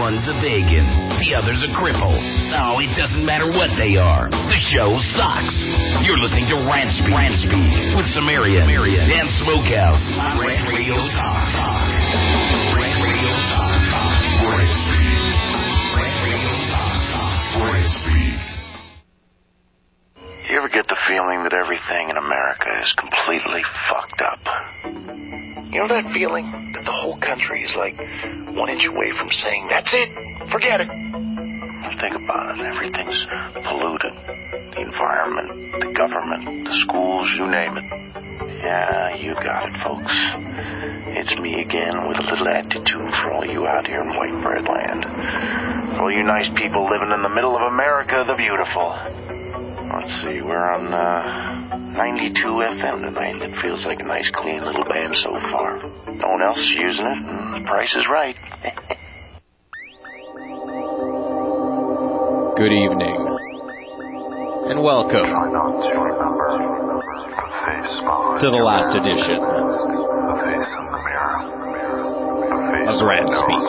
One's a vegan, the other's a cripple. No, it doesn't matter what they are. The show sucks. You're listening to Rant Speak with Sumerian and Smokehouse on Rant Radio Talk. Rant Radio Talk. Rant Speak. Rant Radio Talk. Rant Speak. You ever get the feeling that everything in America is completely fucked up? You know that feeling that the whole country is like 1 inch away from saying, that's it, forget it? Well, think about it. Everything's polluted. The environment, the government, the schools, you name it. Yeah, you got it, folks. It's me again with a little attitude for all you out here in white bread land. For all you nice people living in the middle of America the beautiful. Let's see, we're on 92 FM tonight. It feels like a nice, clean little band so far. No one else is using it, and the price is right. Good evening, and welcome to the last edition of Rant Speak.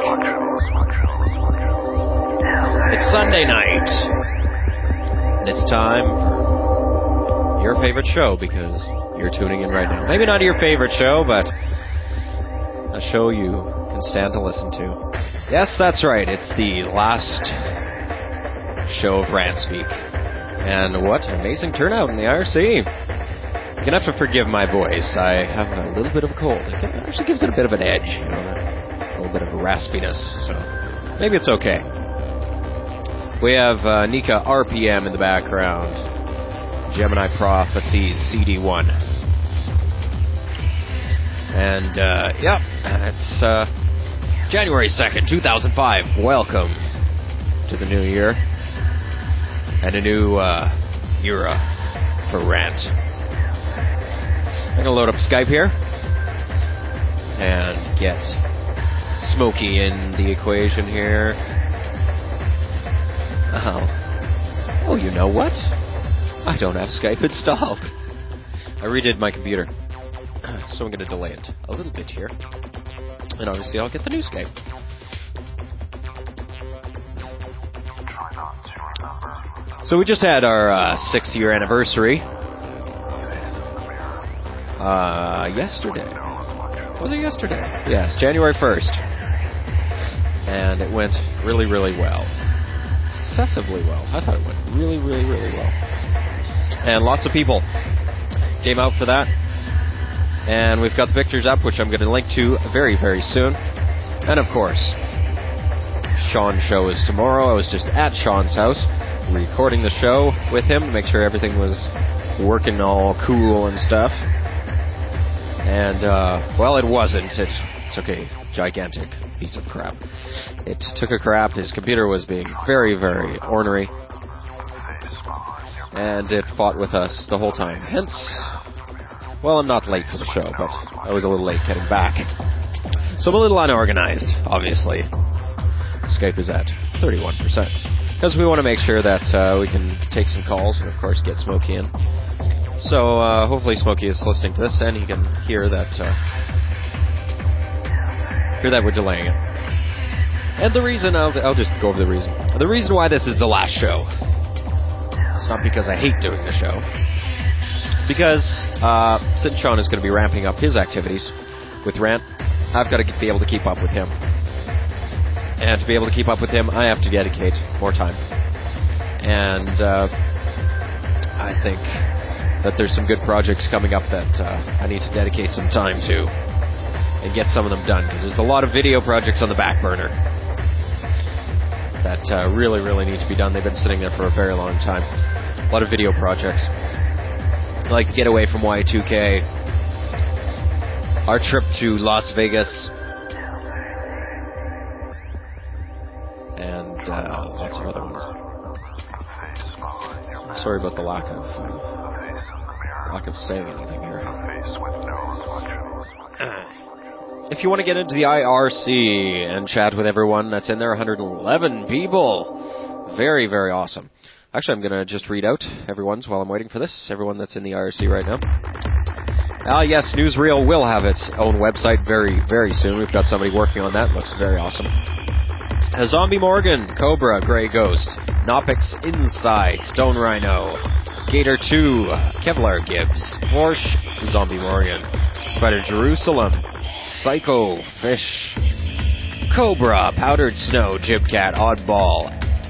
It's Sunday night. And it's time for your favorite show, because you're tuning in right now. Maybe not your favorite show, but a show you can stand to listen to. Yes, that's right. It's the last show of Rant Speak. And what an amazing turnout in the IRC. You're going to have to forgive my voice. I have a little bit of a cold. It actually gives it a bit of an edge, a little bit of a raspiness. So maybe it's okay. We have Nika RPM in the background. Gemini Prophecies CD1. And, it's January 2nd, 2005. Welcome to the new year. And a new era for Rant. I'm going to load up Skype here. And get Smokey in the equation here. Oh, you know what? I don't have Skype installed. I redid my computer. So I'm going to delay it a little bit here. And obviously I'll get the new Skype. So we just had our 6th year anniversary. Yesterday. Was it yesterday? Yes, January 1st. And it went really, really well. Excessively well. I thought it went really, really, really well. And lots of people came out for that. And we've got the pictures up, which I'm going to link to very, very soon. And of course, Sean's show is tomorrow. I was just at Sean's house recording the show with him to make sure everything was working all cool and stuff. And, well, it wasn't. It took a gigantic piece of crap. It took a crap. His computer was being very, very ornery. And it fought with us the whole time. Hence, well, I'm not late for the show, but I was a little late getting back. So I'm a little unorganized, obviously. Skype is at 31%. Because we want to make sure that we can take some calls and, of course, get Smokey in. So hopefully Smokey is listening to this and he can hear that we're delaying it. And the reason, I'll just go over the reason. The reason why this is the last show, it's not because I hate doing the show. Because since Sean is going to be ramping up his activities with Rant, I've got to be able to keep up with him. And to be able to keep up with him, I have to dedicate more time. And I think that there's some good projects coming up that I need to dedicate some time to and get some of them done, because there's a lot of video projects on the back burner that really, really need to be done. They've been sitting there for a very long time. A lot of video projects. I'd like to get away from Y2K. Our trip to Las Vegas. And lots of other ones. Sorry about the lack of saying anything here. If you want to get into the IRC and chat with everyone that's in there, 111 people. Very, very awesome. Actually, I'm going to just read out everyone's while I'm waiting for this. Everyone that's in the IRC right now. Yes, Newsreel will have its own website very, very soon. We've got somebody working on that. Looks very awesome. Zombie Morgan, Cobra, Grey Ghost, Nopix Inside, Stone Rhino, Gator 2, Kevlar Gibbs, Warsh, Zombie Morgan, Spider Jerusalem, Psycho Fish, Cobra, Powdered Snow, Jibcat, Oddball,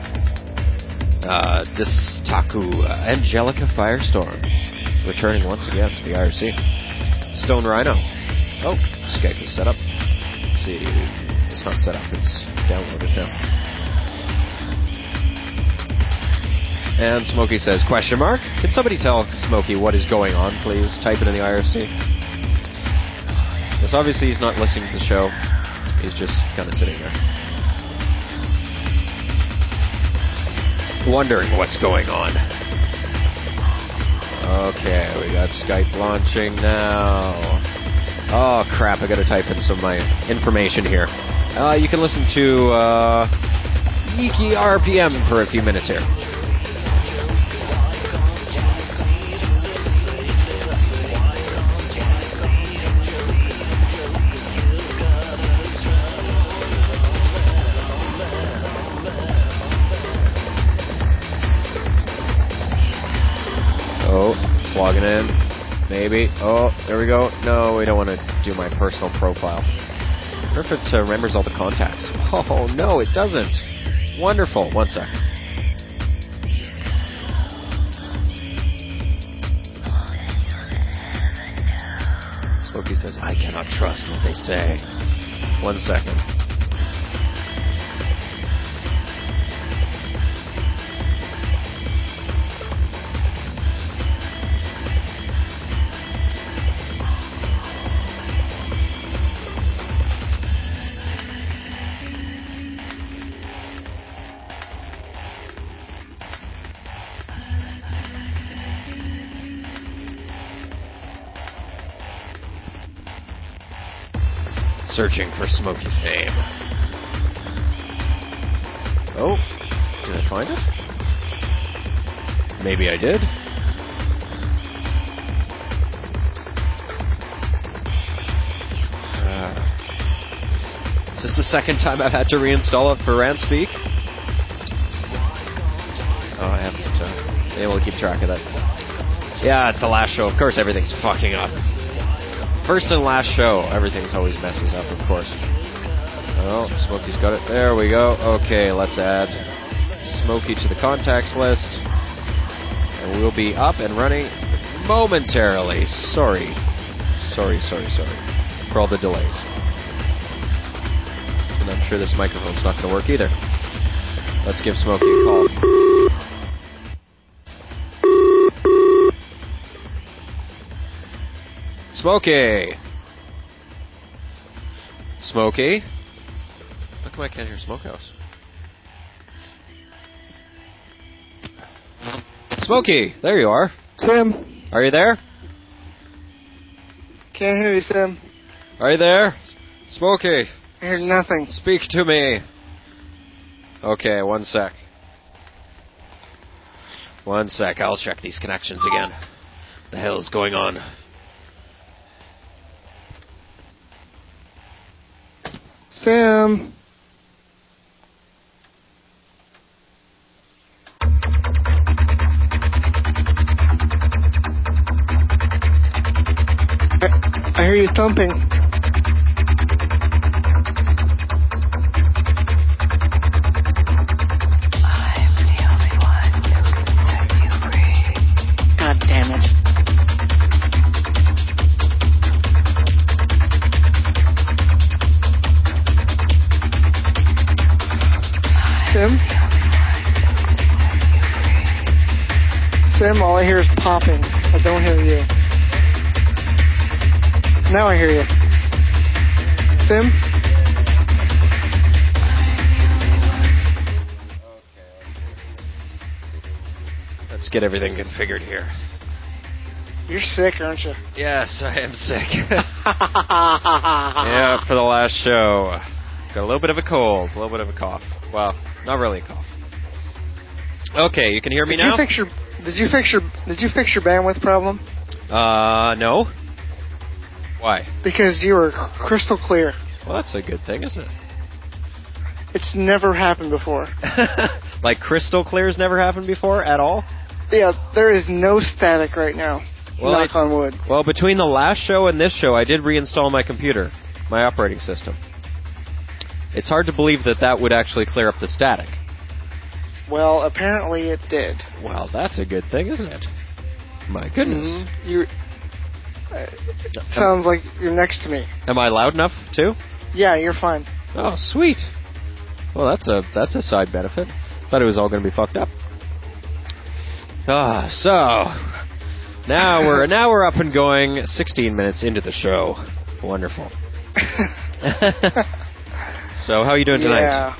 Distaku, Angelica Firestorm, returning once again to the IRC, Stone Rhino. Oh, Skype is set up. Let's see. It's not set up, it's downloaded now. And Smokey says, question mark? Can somebody tell Smokey what is going on, please? Type it in the IRC. Because obviously he's not listening to the show. He's just kind of sitting there. Wondering what's going on. Okay, we got Skype launching now. Oh, crap, I gotta type in some of my information here. You can listen to Geeky RPM for a few minutes here. Oh, it's logging in. Maybe. Oh, there we go. No, we don't want to do my personal profile. I wonder if it remembers all the contacts. Oh, no, it doesn't. Wonderful. One sec. Smokey says, I cannot trust what they say. 1 second. Searching for Smokey's name. Oh, did I find it? Maybe I did. Is this the second time I've had to reinstall it for Rantspeak? Oh, I haven't been able to keep track of that. Yeah, it's the last show. Of course, everything's fucking up. First and last show, everything's always messes up, of course. Oh, Smokey's got it. There we go. Okay, let's add Smokey to the contacts list. And we'll be up and running momentarily. Sorry for all the delays. And I'm sure this microphone's not going to work either. Let's give Smokey a call. Smokey! Smokey? How come I can't hear Smokehouse? Smokey! There you are. Sam. Are you there? Can't hear you, Sam. Are you there? Smokey! I hear nothing. Speak to me. Okay, 1 sec. 1 sec, I'll check these connections again. The hell's going on? Sam. I hear you thumping. God damn it. Sam, all I hear is popping. I don't hear you. Now I hear you. Sam? Let's get everything configured here. You're sick, aren't you? Yes, I am sick. Yeah, for the last show. Got a little bit of a cold, a little bit of a cough. Well, not really a cough. Okay, you can hear me now? Did you fix your bandwidth problem? No. Why? Because you were crystal clear. Well, that's a good thing, isn't it? It's never happened before. Like crystal clear's never happened before at all? Yeah, there is no static right now. Well, knock on wood. Well, between the last show and this show, I did reinstall my computer, my operating system. It's hard to believe that would actually clear up the static. Well, apparently it did. Well, that's a good thing, isn't it? My goodness. Mm-hmm. Sounds like you're next to me. Am I loud enough, too? Yeah, you're fine. Oh, sweet. Well, that's a side benefit. Thought it was all going to be fucked up. So now we're up and going. 16 minutes into the show. Wonderful. So how are you doing tonight? Yeah.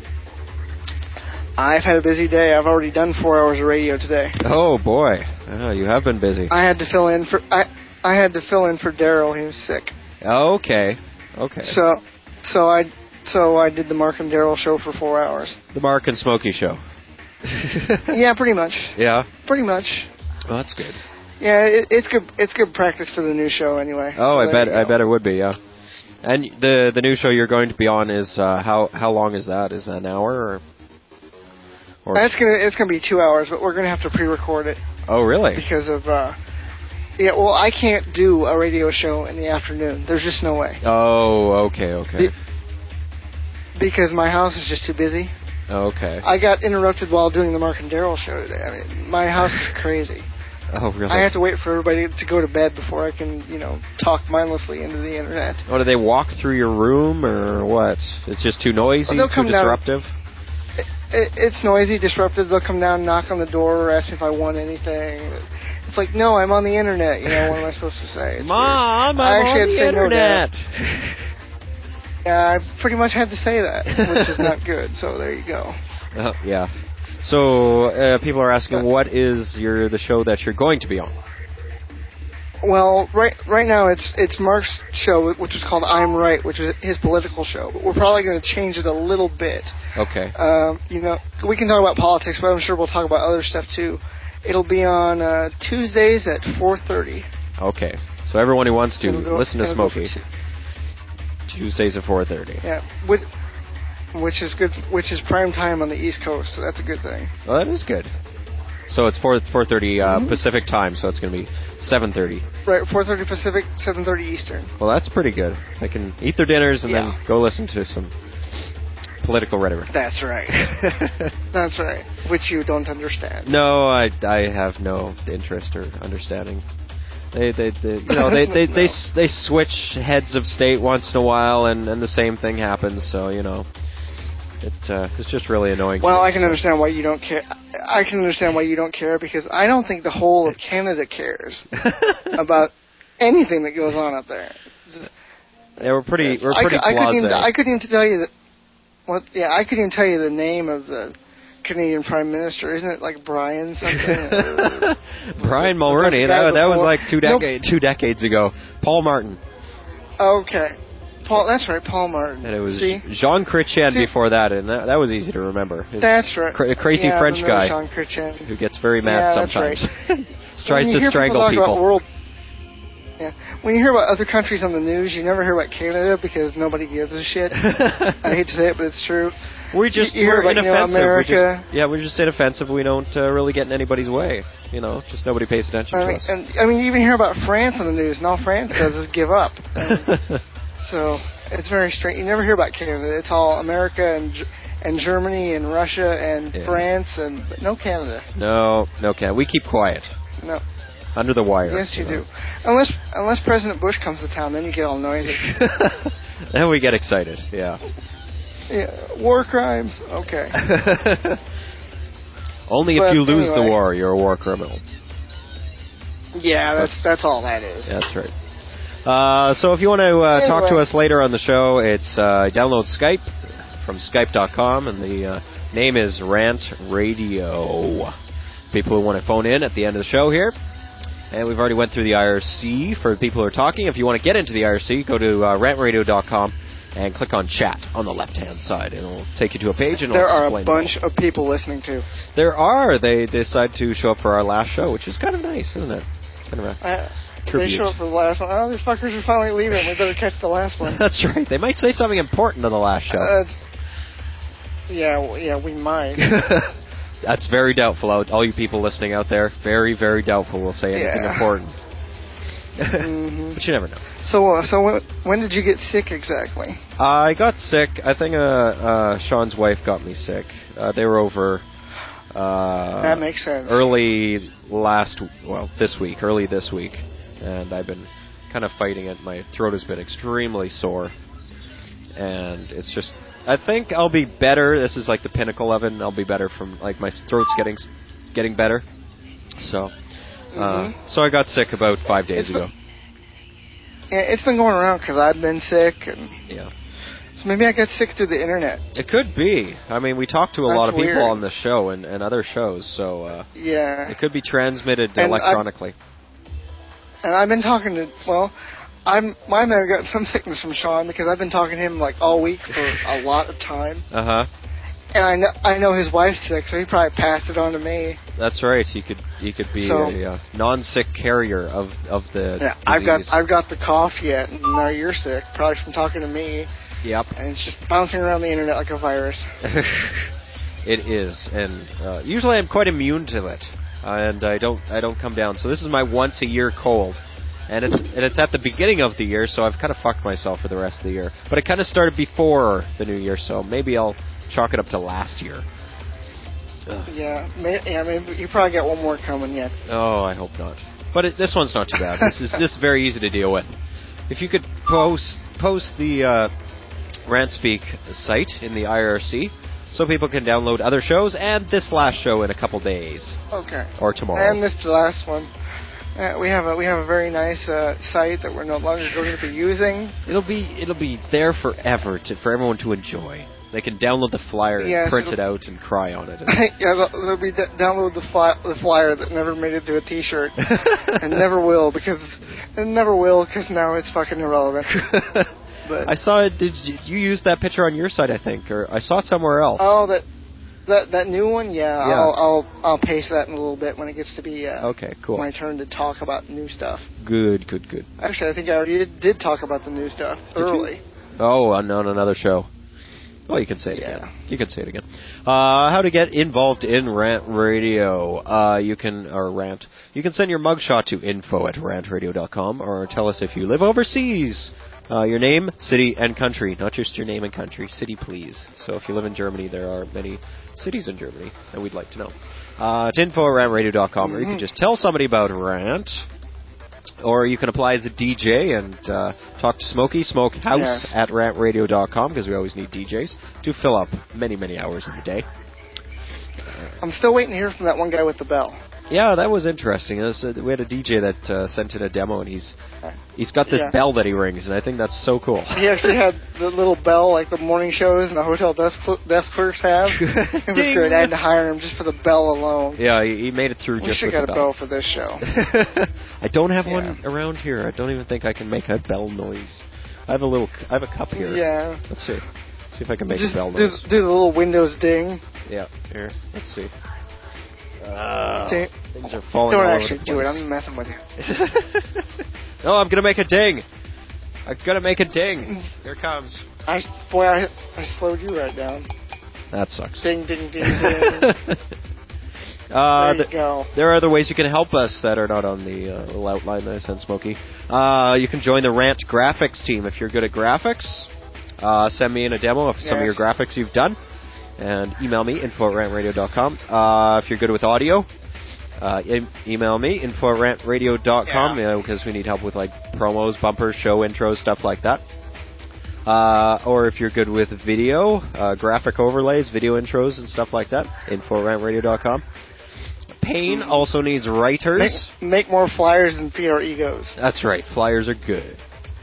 I've had a busy day. I've already done 4 hours of radio today. Oh boy, you have been busy. I had to fill in for Daryl. He was sick. Okay. So I did the Mark and Daryl show for 4 hours. The Mark and Smokey show. Yeah, pretty much. Yeah. Pretty much. Oh, that's good. Yeah, it's good. It's good practice for the new show anyway. Oh, so I bet it would be. Yeah. And the new show you're going to be on is how long is that? Is that an hour or? It's gonna be 2 hours, but we're gonna have to pre-record it. Oh, really? Because of well, I can't do a radio show in the afternoon. There's just no way. Oh, okay. Because my house is just too busy. Okay. I got interrupted while doing the Mark and Daryl show today. I mean, my house is crazy. Oh, really? I have to wait for everybody to go to bed before I can, talk mindlessly into the internet. Oh, do they walk through your room or what? It's just too noisy, too disruptive? It's noisy, disruptive. They'll come down, knock on the door, or ask me if I want anything. It's like, no, I'm on the internet. What am I supposed to say? It's Mom, weird. I'm on the internet. Yeah, I pretty much had to say that, which is not good. So there you go. Yeah. So people are asking, what is the show that you're going to be on? Well, right now it's Mark's show, which is called I'm Right, which is his political show. But we're probably going to change it a little bit. Okay. We can talk about politics, but I'm sure we'll talk about other stuff too. It'll be on Tuesdays at 4:30. Okay. So everyone who wants to listen to Smokey, Tuesdays at 4:30. Yeah, which is good. Which is prime time on the East Coast, so that's a good thing. Well, that is good. So it's 4:30 Pacific time, so it's going to be 7:30. Right, 4:30 Pacific, 7:30 Eastern. Well, that's pretty good. They can eat their dinners and then go listen to some political rhetoric. That's right. That's right. Which you don't understand. No, I have no interest or understanding. They switch heads of state once in a while, and the same thing happens. So it's just really annoying. Well, I can understand why you don't care. I can understand why you don't care because I don't think the whole of Canada cares about anything that goes on up there. Yeah, we're pretty blasé. I couldn't even tell you that. I couldn't even tell you the name of the Canadian Prime Minister. Isn't it like Brian something? Brian Mulroney. That was like two decades ago. Paul Martin. Okay. That's right, Paul Martin. And it was Jean Chrétien before that, and that was easy to remember. That's right. Crazy French guy Jean Chrétien. who gets very mad sometimes. Right. Tries to strangle people. When you hear about other countries on the news, you never hear about Canada because nobody gives a shit. I hate to say it, but it's true. We're inoffensive. America. We're just inoffensive. We don't really get in anybody's way. Just nobody pays attention to us. And you even hear about France on the news, and all France does is give up. So it's very strange. You never hear about Canada. It's all America and Germany and Russia and France, but no Canada. No Canada. We keep quiet. No. Under the wire. Yes, you do. Unless President Bush comes to town, then you get all noisy. Then we get excited. Yeah. Yeah. War crimes. Okay. Only if you lose the war, you're a war criminal. Yeah, that's all that is. That's right. So if you want to talk to us later on the show, it's download Skype from Skype.com, and the name is Rant Radio. People who want to phone in at the end of the show here. And we've already went through the IRC for people who are talking. If you want to get into the IRC, go to rantradio.com and click on chat on the left-hand side. And it'll take you to a page and there are a bunch of people listening too. There are. They decide to show up for our last show, which is kind of nice, isn't it? Kind of a tribute. They show up for the last one. Oh, these fuckers are finally leaving. We better catch the last one. That's right. They might say something important on the last show. Yeah, we might. That's very doubtful. All you people listening out there, very, very doubtul we'll say anything important. Mm-hmm. But you never know. So when did you get sick exactly? I got sick. I think Sean's wife got me sick. They were over. That makes sense. Early this week, and I've been kind of fighting it. My throat has been extremely sore, and it's just. I think I'll be better. This is like the pinnacle of it, and I'll be better from like my throat's getting better. So, so I got sick about 5 days ago. It's been going around because I've been sick, and yeah. So maybe I got sick through the internet. It could be. I mean, we talk to a lot of people weird. on the show and other shows, so yeah, it could be transmitted electronically. And I've been talking to I might have got some sickness from Sean because I've been talking to him like all week for a lot of time. And I know his wife's sick, so he probably passed it on to me. That's right. He could be a non-sick carrier of the disease. I've got the cough yet, and now you're sick, probably from talking to me. Yep. And it's just bouncing around the internet like a virus. It is, and usually I'm quite immune to it, and I don't come down. So this is my once a year cold. And it's at the beginning of the year, so I've kind of fucked myself for the rest of the year. But it kind of started before the new year, so maybe I'll chalk it up to last year. Ugh. Yeah, maybe you probably got one more coming yet. Oh, I hope not. But this one's not too bad. This is very easy to deal with. If you could post the RantSpeak site in the IRC, so people can download other shows and this last show in a couple days. Okay. Or tomorrow. And this last one. We have a very nice site that we're no longer going to be using. It'll be there forever for everyone to enjoy. They can download the flyer, print it out, and cry on it. Yeah, they'll be download the flyer that never made it to a T-shirt, and never will because now it's fucking irrelevant. But I saw it. Did you use that picture on your site? I think, or I saw it somewhere else. Oh, that new one, yeah. I'll paste that in a little bit when it gets to be okay, cool. my turn to talk about new stuff. Good. Actually, I think I already did talk about the new stuff early. Oh, on another show. Oh, you can say it again. You can say it again. How to get involved in Rant Radio. You can send your mugshot to info@rantradio.com or tell us if you live overseas. Your name, city, and country. Not just your name and country. City, please. So if you live in Germany, there are many cities in Germany, and we'd like to know. To info@rantradio.com, or you can just tell somebody about Rant. Or you can apply as a DJ and talk to Smokehouse at rantradio.com, because we always need DJs to fill up many, many hours in the day. I'm still waiting to hear from that one guy with the bell. Yeah, that was interesting. We had a DJ that sent in a demo, and he's got this bell that he rings, and I think that's so cool. He actually had the little bell like the morning shows and the hotel desk clerks have. It was great. I had to hire him just for the bell alone. Yeah, he made it through just with the bell. We should get a bell for this show. I don't have one around here. I don't even think I can make a bell noise. I have a cup here. Yeah. Let's see. See if I can make a bell noise. Do the little Windows ding. Yeah, here. Let's see. Things are falling Don't all actually over the do it. place. I'm messing with you. No, I'm going to make a ding. I'm going to make a ding. Here it comes. I slowed you right down. That sucks. Ding, ding, ding, ding. There you go. There are other ways you can help us that are not on the little outline that I sent Smokey. You can join the Rant Graphics team if you're good at graphics. Send me in a demo of some of your graphics you've done. And email me, info@rantradio.com. If you're good with audio, email me, info@rantradio.com, because we need help with like promos, bumpers, show intros, stuff like that. Or if you're good with video, graphic overlays, video intros and stuff like that, info@rantradio.com. Pain also needs writers. Make more flyers and feed our egos. That's right, flyers are good.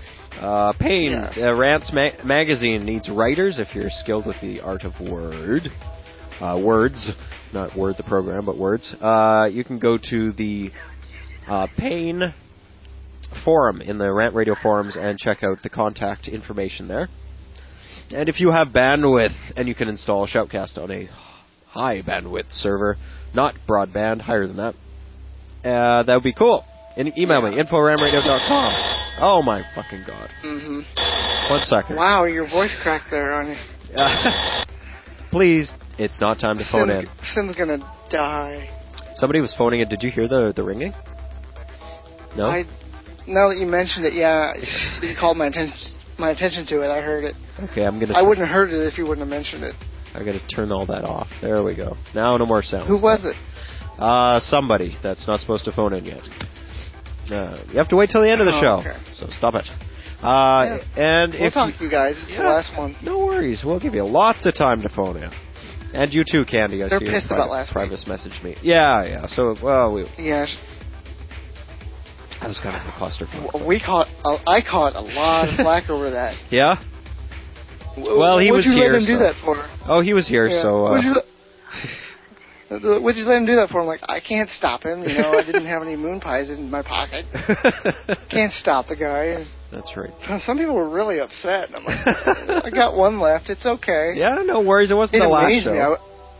Rants Magazine needs writers if you're skilled with the art of words, not Word the program, but words. You can go to the Pain forum in the Rant Radio forums and check out the contact information there. And if you have bandwidth and you can install Shoutcast on a high bandwidth server, not broadband, higher than that, that would be cool. Email me, info@rantradio.com. Oh my fucking god. 1 second. Wow, your voice cracked there on you. please, it's not time to phone in. Sim's gonna die. Somebody was phoning in. Did you hear the ringing? No? Now that you mentioned it, yeah, you called my attention to it. I heard it. Okay, I'm gonna... I wouldn't have heard it if you wouldn't have mentioned it. I gotta turn all that off. There we go. Now no more sounds. Who was it? Somebody that's not supposed to phone in yet. You have to wait till the end of the show. Okay. So stop it. And we'll talk to you guys. It's the last one. No worries. We'll give you lots of time to phone in. And you too, Candy. They're pissed about last week. Private message me. Yeah. So, well, Yes. That was kind of a clusterfuck. I caught a lot of flack over that. Yeah? Well, he was here. What'd you let him do that for? Oh, he was here, so... What'd you let him do that for? I'm like, I can't stop him. You know, I didn't have any moon pies in my pocket. Can't stop the guy. That's right. Some people were really upset. And I'm like, I got one left. It's okay. Yeah, no worries. It wasn't the last show.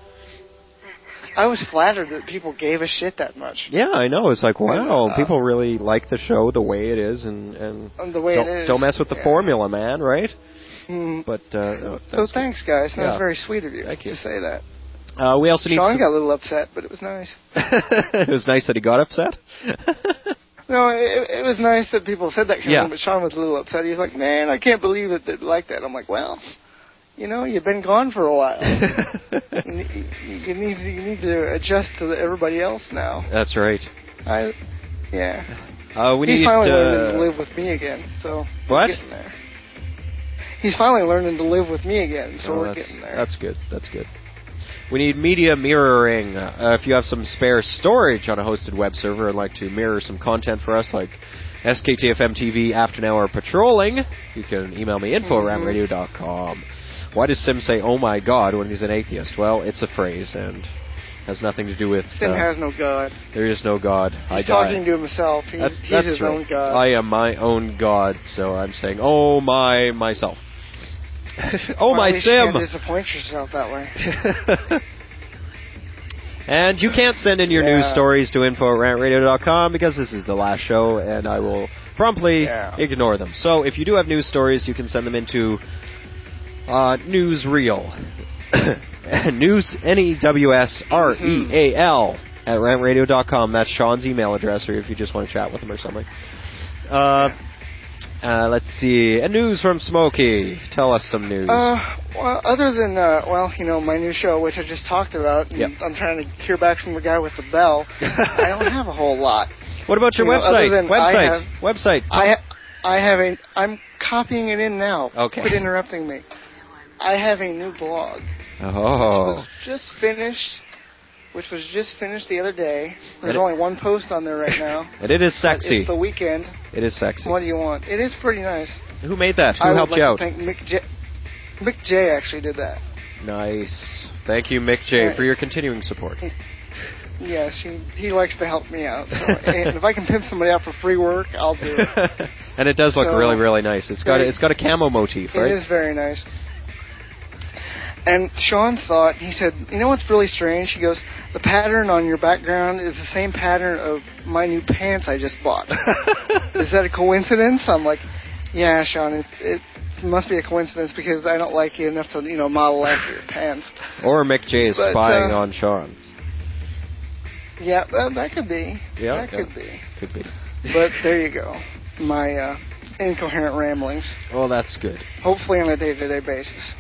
I was flattered that people gave a shit that much. Yeah, I know. It's like, wow, people really like the show the way it is, and the way it is. Don't mess with the formula, man, right? Mm. But so thanks, guys. That was very sweet of you to say that. We also need Sean got a little upset, but it was nice. It was nice that he got upset? No, it was nice that people said that kind of thing, but Sean was a little upset. He was like, man, I can't believe that they like that. I'm like, well, you know, you've been gone for a while. you need to adjust to everybody else now. That's right. He's finally learning to live with me again, so what? We're getting there. He's finally learning to live with me again, so we're getting there. That's good. We need media mirroring. If you have some spare storage on a hosted web server and like to mirror some content for us, like SKTFM TV After Hour Patrolling, you can email me info@ramradio.com. Why does Sim say, oh my God, when he's an atheist? Well, it's a phrase and has nothing to do with... Sim has no God. There is no God. He's talking to himself. He's his own God. I am my own God, so I'm saying, oh my, myself. Oh my Sim! You can't disappoint yourself that way. And you can't send in your news stories to info@rantradio.com because this is the last show and I will promptly ignore them. So if you do have news stories, you can send them into Newsreel. News, NEWSREAL @rantradio.com. That's Sean's email address, or if you just want to chat with him or something. Let's see. And news from Smokey. Tell us some news. Well, other than, my new show, which I just talked about, and I'm trying to hear back from the guy with the bell, I don't have a whole lot. What about your website? Website. I'm copying it in now. Okay. Quit interrupting me. I have a new blog. Oh. Which was just finished the other day. There's only one post on there right now. And it is sexy. It's the weekend. It is sexy. What do you want? It is pretty nice. Who made that? Who helped you out? I would like to thank Mick J actually did that. Nice. Thank you, Mick J, for your continuing support. Yes, he likes to help me out. So, and if I can pimp somebody out for free work, I'll do it. And it does look really, really nice. It's got a camo motif, right? It is very nice. And Sean thought, he said, you know what's really strange? He goes, the pattern on your background is the same pattern of my new pants I just bought. Is that a coincidence? I'm like, yeah, Sean, it must be a coincidence because I don't like you enough to, model after your pants. Or Mick J is spying on Sean. Yeah, that could be. Yeah, that could be. Could be. But there you go. My incoherent ramblings. Well, that's good. Hopefully on a day-to-day basis.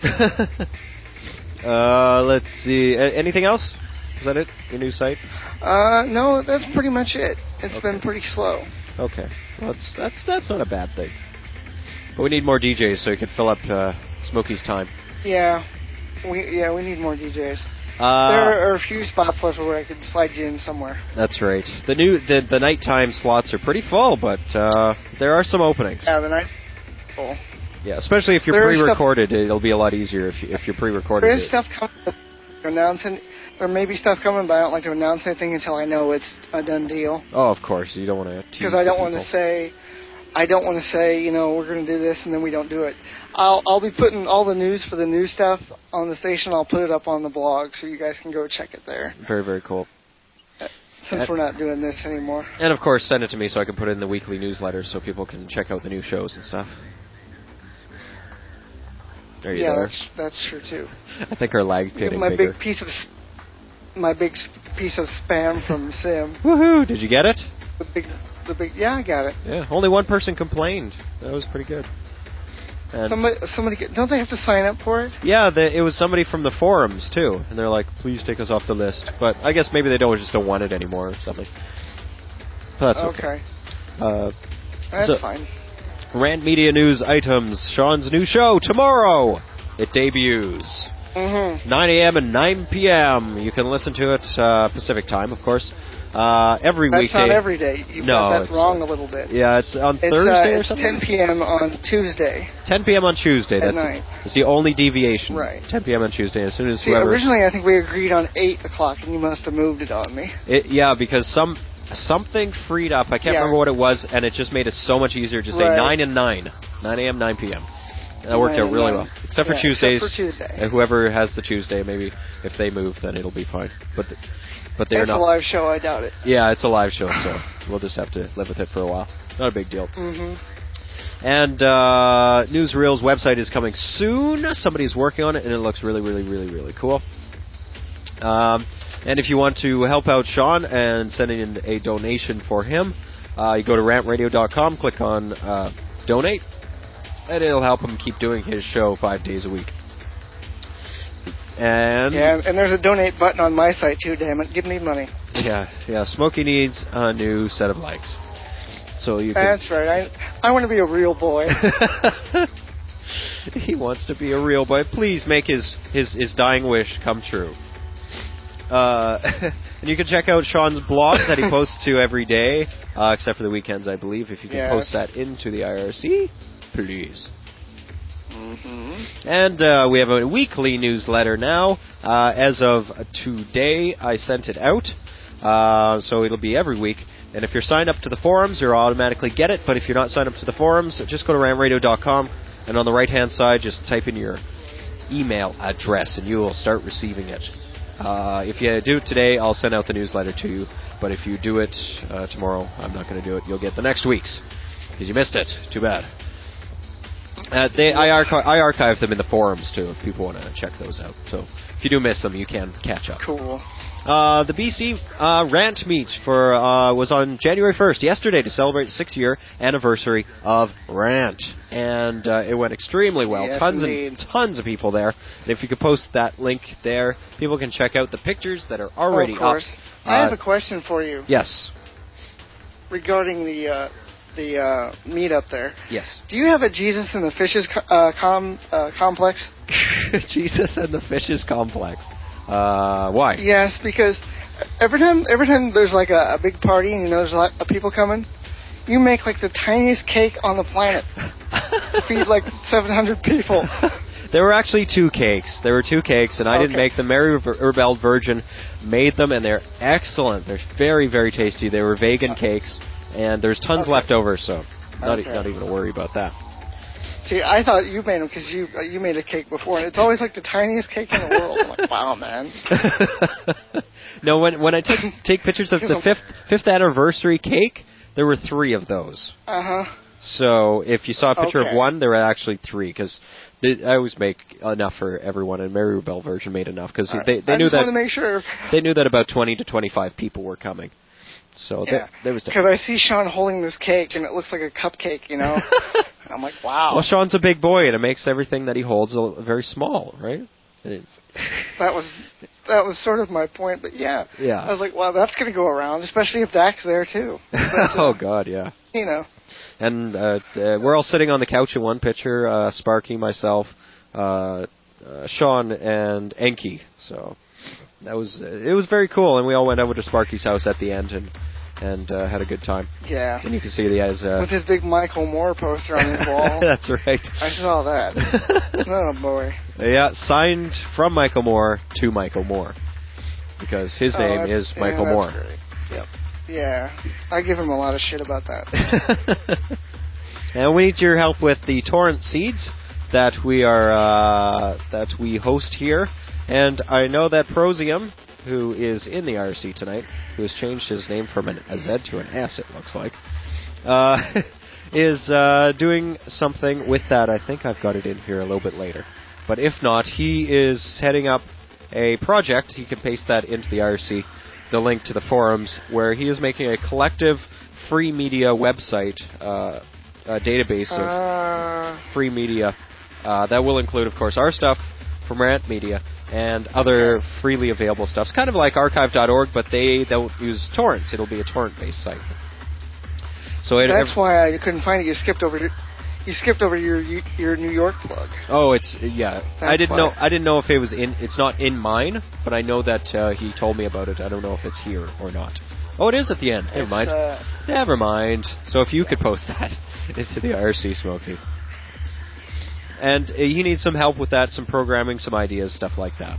Let's see. Anything else? Is that it? Your new site? No, that's pretty much it. It's been pretty slow. Okay. Well, that's not a bad thing. But we need more DJs so you can fill up Smokey's time. Yeah. We need more DJs. There are a few spots left where I could slide you in somewhere. That's right. The nighttime slots are pretty full, but there are some openings. Yeah, the night full. Yeah, especially if you're pre-recorded, it'll be a lot easier if you're pre-recorded. There is stuff coming. There may be stuff coming, but I don't like to announce anything until I know it's a done deal. Oh, of course, you don't want to tease because I don't want to say, we're going to do this and then we don't do it. I'll be putting all the news for the new stuff on the station. I'll put it up on the blog so you guys can go check it there. Very, very cool. Since we're not doing this anymore. And of course, send it to me so I can put it in the weekly newsletter so people can check out the new shows and stuff. Are you there? That's true too. I think our lag's getting my bigger. big piece of spam from Sim. Woohoo! Did you get it? The big. Yeah, I got it. Yeah. Only one person complained. That was pretty good. And somebody don't they have to sign up for it? Yeah, it was somebody from the forums too, and they're like, "Please take us off the list." But I guess maybe they just don't want it anymore or something. But that's okay. That's fine. Rant Media News items. Sean's new show tomorrow. It debuts. 9 a.m. and 9 p.m. You can listen to it Pacific time, of course. Every weekday. That's not every day. You got that wrong a little bit. Yeah, it's on Thursday or something? It's 10 p.m. on Tuesday. 10 p.m. on Tuesday. At night. That's the only deviation. Right. 10 p.m. on Tuesday. As soon as originally I think we agreed on 8 o'clock, and you must have moved it on me. Yeah, because something freed up. I can't remember what it was, and it just made it so much easier to say 9 and 9. 9 a.m., 9 p.m. That worked out really well. Except for Tuesdays. Except for Tuesday. And whoever has the Tuesday, maybe if they move, then it'll be fine. But they're not. It's a live show, I doubt it. Yeah, it's a live show, so we'll just have to live with it for a while. Not a big deal. And Newsreel's website is coming soon. Somebody's working on it, and it looks really, really, really, really cool. And if you want to help out Sean and send in a donation for him, you go to rantradio.com, click on donate, and it'll help him keep doing his show 5 days a week. And there's a donate button on my site too, damn it. Give me money. Yeah. Smokey needs a new set of legs. So you can... That's right. I want to be a real boy. He wants to be a real boy. Please make his dying wish come true. And you can check out Sean's blog that he posts to every day, except for the weekends, I believe. If you can post that into the IRC, please. And we have a weekly newsletter now. As of today, I sent it out. So it'll be every week. And if you're signed up to the forums, you'll automatically get it. But if you're not signed up to the forums, just go to rantradio.com. And on the right-hand side, just type in your email address, and you will start receiving it. If you do it today, I'll send out the newsletter to you. But if you do it tomorrow, I'm not going to do it. You'll get the next week's, because you missed it. Too bad. I archive them in the forums, too, if people want to check those out. So if you do miss them, you can catch up. Cool. The BC Rant Meet was on January 1st, yesterday, to celebrate the 6-year anniversary of Rant. And it went extremely well. Yes, tons of people there. And if you could post that link there, people can check out the pictures that are already up. Of course. I have a question for you. Yes. Regarding the meet up there. Yes. Do you have a Jesus and the Fishes complex? Jesus and the Fishes complex. Why? Yes, because every time there's like a big party and there's a lot of people coming, you make like the tiniest cake on the planet to feed like 700 people. There were actually 2 cakes. There were 2 cakes, and I didn't make them. Mary Rebelled Virgin made them, and they're excellent. They're very, very tasty. They were vegan cakes, and there's tons left over, so not even a worry about that. See, I thought you made them because you made a cake before, and it's always like the tiniest cake in the world. I'm like, wow, man. No, when I take pictures of the fifth anniversary cake, there were 3 of those. So if you saw a picture of one, there were actually 3, because I always make enough for everyone, and Mary Rebel Virgin made enough, because they knew that. To make sure. They knew that about 20 to 25 people were coming. So there was. Because I see Sean holding this cake, and it looks like a cupcake, you know. I'm like, wow. Well, Sean's a big boy, and it makes everything that he holds very small, right? That was sort of my point, but yeah. I was like, wow, that's going to go around, especially if Dak's there too. But, oh God, yeah. You know. And we're all sitting on the couch in one picture, Sparky, myself, Sean, and Enki. So it was very cool, and we all went over to Sparky's house at the end and had a good time. Yeah. And you can see the with his big Michael Moore poster on his wall. That's right. I saw that. Oh boy. Yeah, signed from Michael Moore to Michael Moore, because his name is Michael Moore. Great. Yep. Yeah, I give him a lot of shit about that. And we need your help with the torrent seeds that we host here. And I know that Prosium, who is in the IRC tonight, who has changed his name from a Z to an S, it looks like, is doing something with that. I think I've got it in here a little bit later. But if not, he is heading up a project. He can paste that into the IRC, the link to the forums, where he is making a collective free media website, a database of free media that will include, of course, our stuff from Rant Media and other freely available stuff. It's kind of like archive.org, but they don't use torrents. It'll be a torrent-based site. So that's why I couldn't find it. You skipped over your New York plug. Oh, it's I didn't know if it was in. It's not in mine, but I know that he told me about it. I don't know if it's here or not. Oh, it is at the end. Never mind. Never mind. So if you could post that into the IRC, Smokey. And he needs some help with that, some programming, some ideas, stuff like that.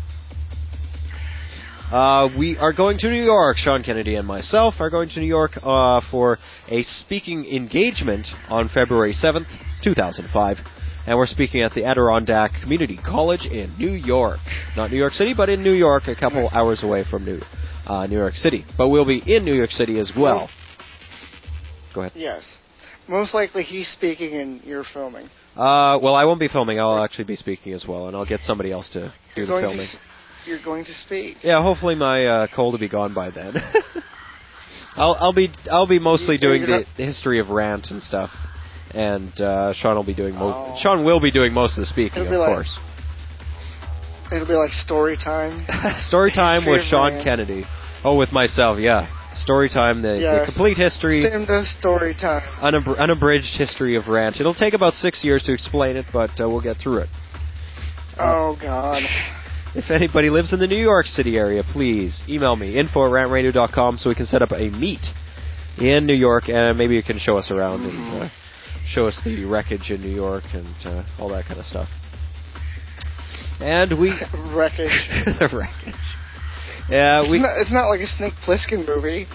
We are going to New York. Sean Kennedy and myself are going to New York for a speaking engagement on February 7th, 2005. And we're speaking at the Adirondack Community College in New York. Not New York City, but in New York, a couple hours away from New York City. But we'll be in New York City as well. Go ahead. Yes. Most likely he's speaking and you're filming. Well, I won't be filming. I'll actually be speaking as well, and I'll get somebody else to do the filming. You're going to speak. Yeah, hopefully my cold will be gone by then. I'll be mostly doing the history of Rant and stuff, and Sean will be doing Sean will be doing most of the speaking, of course. It'll be like story time. Story time with Sean Kennedy. Oh, with myself, yeah. Story time, the complete history. Simba story time. Unabridged history of Rant. It'll take about 6 years to explain it, but we'll get through it. Oh, God. If anybody lives in the New York City area, please email me, info@rantradio.com, so we can set up a meet in New York, and maybe you can show us around and show us the wreckage in New York and all that kind of stuff. And we... Wreckage. The wreckage. Yeah, it's not like a Snake Plissken movie.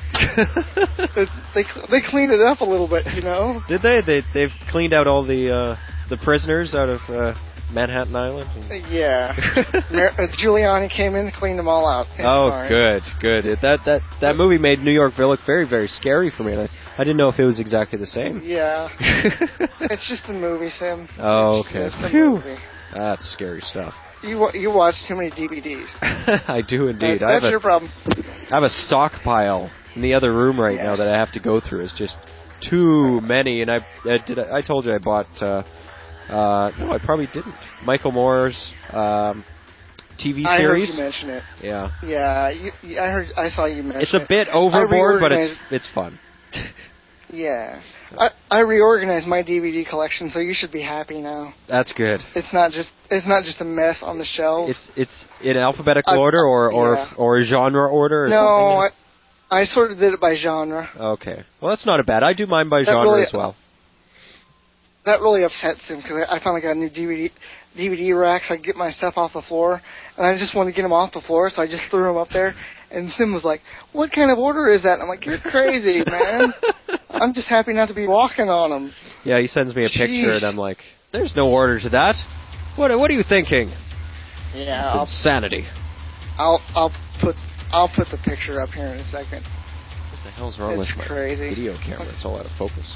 they cleaned it up a little bit, you know. Did they? They've cleaned out all the prisoners out of Manhattan Island. Yeah. Giuliani came in and cleaned them all out. Good. That movie made New York look very, very scary for me. I didn't know if it was exactly the same. Yeah. It's just a movie, Sim. Oh, okay. It's just a movie. That's scary stuff. You watch too many DVDs. I do indeed. That's your problem. I have a stockpile in the other room right now that I have to go through. It's just too many. And I told you I bought. No, I probably didn't. Michael Moore's TV series. I heard you mention it. Yeah. Yeah. I saw you mention it. It's a bit overboard, but it's fun. Yeah. I reorganized my DVD collection, so you should be happy now. That's good. It's not just a mess on the shelf. It's in alphabetical order or genre order or something? No, I sort of did it by genre. Okay. Well, that's not bad. I do mine by genre as well. That really upsets him because I finally got a new DVD rack so I could get my stuff off the floor, and I just wanted to get them off the floor, so I just threw them up there. And Sim was like, "What kind of order is that?" And I'm like, "You're crazy, man. I'm just happy not to be walking on them." Yeah, he sends me a picture, and I'm like, "There's no order to that. What are you thinking?" Yeah, it's insanity. I'll put the picture up here in a second. What the hell's wrong with my video camera? It's all out of focus.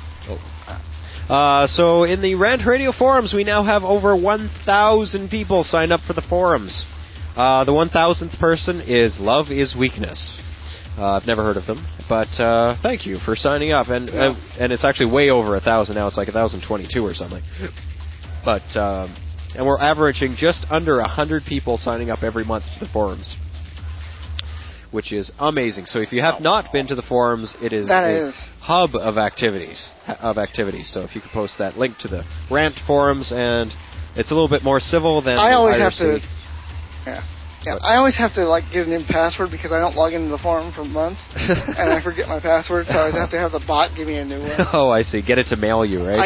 So in the Rant Radio forums, we now have over 1,000 people signed up for the forums. The 1,000th person is Love Is Weakness. I've never heard of them, but thank you for signing up. And it's actually way over 1,000 now. It's like 1,022 or something. But and we're averaging just under 100 people signing up every month to the forums, which is amazing. So if you have not been to the forums, it is a hub of activities. So if you could post that link to the Rant forums, and it's a little bit more civil than I always IRC. Have to. Yeah. I always have to get a new password because I don't log into the forum for months, and I forget my password, so I always have to have the bot give me a new one. Oh, I see. Get it to mail you, right?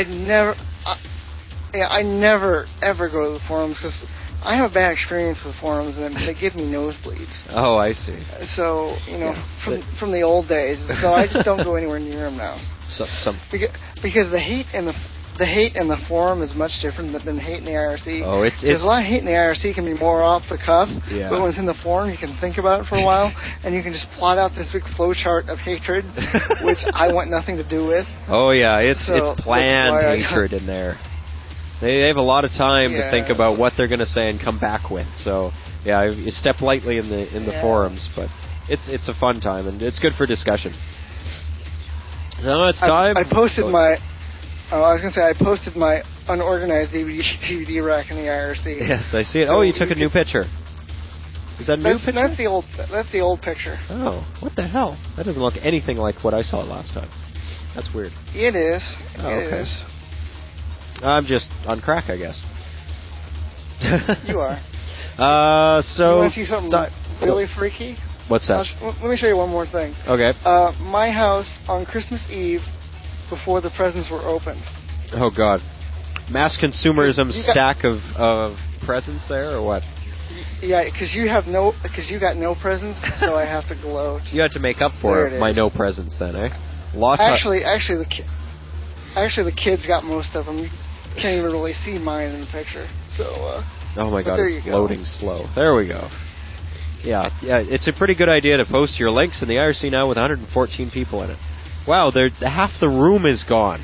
I never ever go to the forums because I have a bad experience with forums, and they give me nosebleeds. Oh, I see. So from the old days, so I just don't go anywhere near them now. Because the hate in the forum is much different than hate in the IRC. Oh, it's a lot of hate in the IRC can be more off the cuff, but when it's in the forum, you can think about it for a while, and you can just plot out this big flowchart of hatred, which I want nothing to do with. Oh yeah, it's planned hatred in there. They have a lot of time to think about what they're going to say and come back with. So, yeah, you step lightly in the forums, but it's a fun time, and it's good for discussion. So it's time. I posted I posted my unorganized DVD rack in the IRC. Yes, I see it. Oh, you took a new picture. Is that a new picture? That's the old picture. Oh, what the hell? That doesn't look anything like what I saw last time. That's weird. It is. Oh, it okay. is. I'm just on crack, I guess. You are. So. You want to see something really freaky? What's that? Let me show you one more thing. Okay. My house on Christmas Eve, before the presents were opened. Oh God. Mass consumerism stack of presents there, or what? Yeah, because you got no presents, so I have to gloat. You had to make up for my no presents then, eh? Actually, the kids got most of them. You can't even really see mine in the picture. So. Oh my God, it's loading slow. There we go. Yeah, it's a pretty good idea to post your links in the IRC now with 114 people in it. Wow, half the room is gone.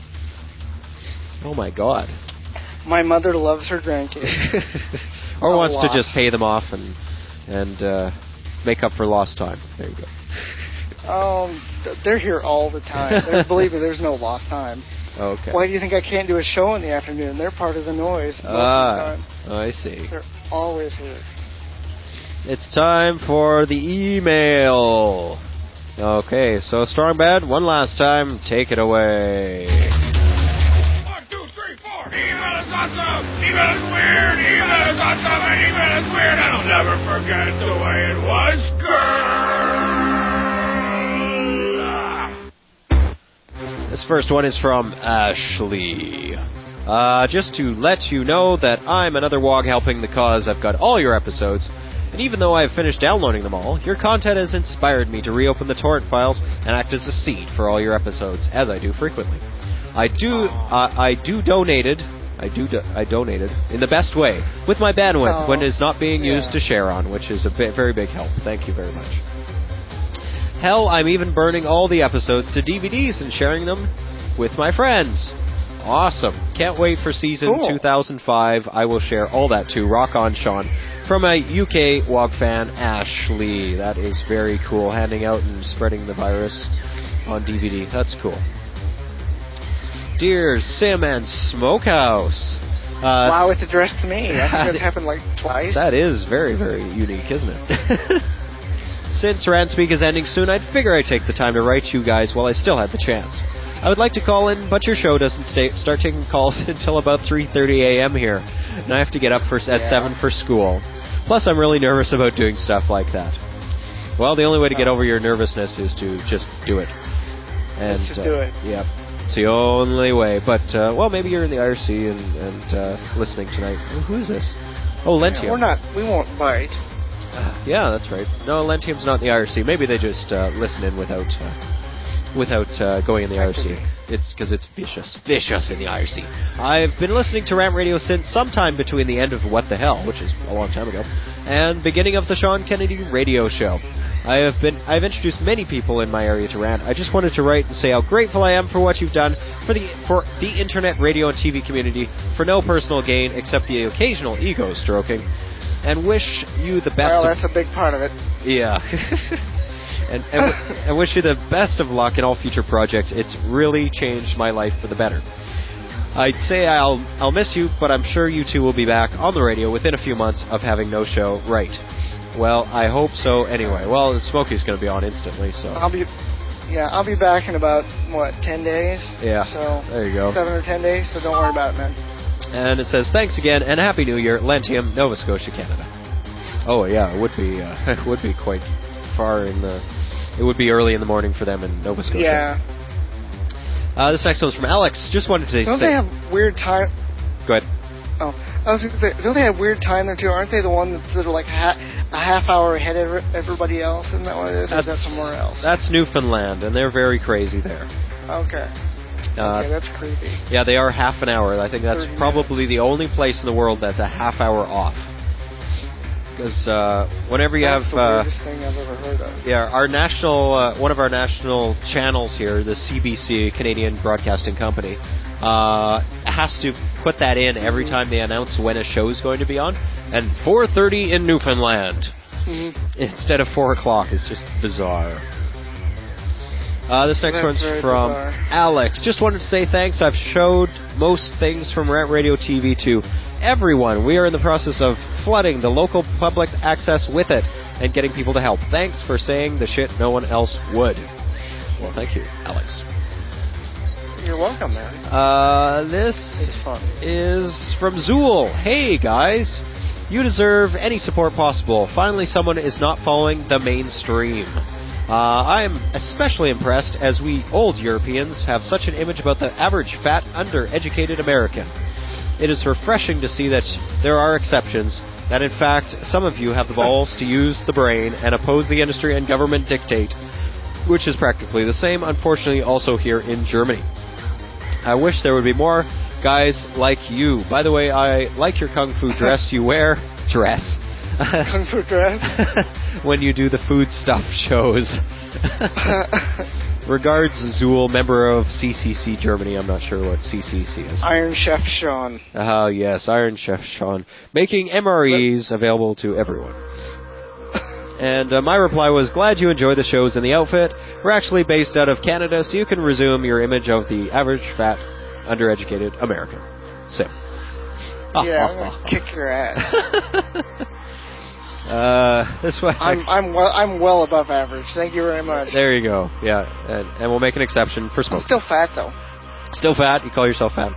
Oh my God. My mother loves her grandkids. Or wants to just pay them off and make up for lost time. There you go. They're here all the time. Believe me, there's no lost time. Okay. Why do you think I can't do a show in the afternoon? They're part of the noise most of the time. I see. They're always here. It's time for the email. Okay, so Strong Bad, one last time, take it away. 1, 2, 3, 4. Email is awesome. Email is weird. Email is awesome. And email is weird. And I'll never forget the way it was. Girl. This first one is from Ashley. Just to let you know that I'm another WOG helping the cause. I've got all your episodes. And even though I have finished downloading them all, your content has inspired me to reopen the torrent files and act as a seed for all your episodes, as I do frequently. I donated in the best way, with my bandwidth when it's not being used to share on, which is a very big help. Thank you very much. Hell, I'm even burning all the episodes to DVDs and sharing them with my friends. Awesome. Can't wait for season 2005. I will share all that too. Rock on, Sean. From a UK WOG fan, Ashley. That is very cool. Handing out and spreading the virus on DVD. That's cool. Dear Sim and Smokehouse. Wow, it's addressed to me. I think that's happened like twice. That is very, very unique, isn't it? Since Randspeak is ending soon, I'd figure I'd take the time to write you guys while I still had the chance. I would like to call in, but your show doesn't start taking calls until about 3:30 a.m. here, and I have to get up at 7 for school. Plus, I'm really nervous about doing stuff like that. Well, the only way to get over your nervousness is to just do it. And just do it. Yeah, it's the only way. But well, maybe you're in the IRC and listening tonight. Who is this? Oh, Lentium. Yeah, we won't bite. Yeah, that's right. No, Lentium's not in the IRC. Maybe they just listen in without going in the IRC. It's because it's vicious in the IRC. I've been listening to Ram Radio since sometime between the end of What the Hell, which is a long time ago, and beginning of the Sean Kennedy radio show. I've introduced many people in my area to Rand. I just wanted to write and say how grateful I am for what you've done for the internet, radio, and TV community for no personal gain except the occasional ego stroking, and wish you the best. Well, that's a big part of it. Yeah. And I wish you the best of luck in all future projects. It's really changed my life for the better. I'd say I'll miss you, but I'm sure you two will be back on the radio within a few months of having no show. Right. Well, I hope so anyway. Well, Smokey's going to be on instantly, so. I'll be back in about, 10 days? Yeah, so there you go. 7 or 10 days, so don't worry about it, man. And it says, thanks again, and Happy New Year, Lentium, Nova Scotia, Canada. Oh, yeah, it would be quite far in the... It would be early in the morning for them in Nova Scotia. Yeah. This next one's from Alex. Just wanted to Don't they have weird time... Go ahead. Oh, I was going to say, don't they have weird time there, too? Aren't they the ones that are like a half hour ahead of everybody else? Isn't that what it is? Or is that somewhere else? That's Newfoundland, and they're very crazy there. Okay. Okay, that's creepy. Yeah, they are half an hour. I think that's probably the only place in the world that's a half hour off. Because whenever you that's have... the weirdest thing I've ever heard of. Yeah, our national... one of our national channels here, the CBC, Canadian Broadcasting Company, has to put that in every time they announce when a show is going to be on. And 4:30 in Newfoundland instead of 4 o'clock is just bizarre. This next one's from Alex. Just wanted to say thanks. I've showed most things from Rant Radio TV to everyone. We are in the process of flooding the local public access with it and getting people to help. Thanks for saying the shit no one else would. Well, thank you, Alex. You're welcome, man. This is from Zool. Hey, guys. You deserve any support possible. Finally, someone is not following the mainstream. I am especially impressed as we old Europeans have such an image about the average fat, undereducated American. It is refreshing to see that there are exceptions, that in fact some of you have the balls to use the brain and oppose the industry and government dictate, which is practically the same, unfortunately, also here in Germany. I wish there would be more guys like you. By the way, I like your kung fu dress you wear. Dress. Kung fu dress? When you do the food stuff shows. Regards, Zool, member of CCC Germany. I'm not sure what CCC is. Iron Chef Sean. Oh, yes, Iron Chef Sean. Making MREs available to everyone. And my reply was, glad you enjoy the shows and the outfit. We're actually based out of Canada, so you can resume your image of the average, fat, undereducated American. So. Yeah, I'm going to kick your ass. This one. I'm well above average. Thank you very much. There you go. Yeah, and we'll make an exception for smoke. I'm still fat, though. Still fat? You call yourself fat?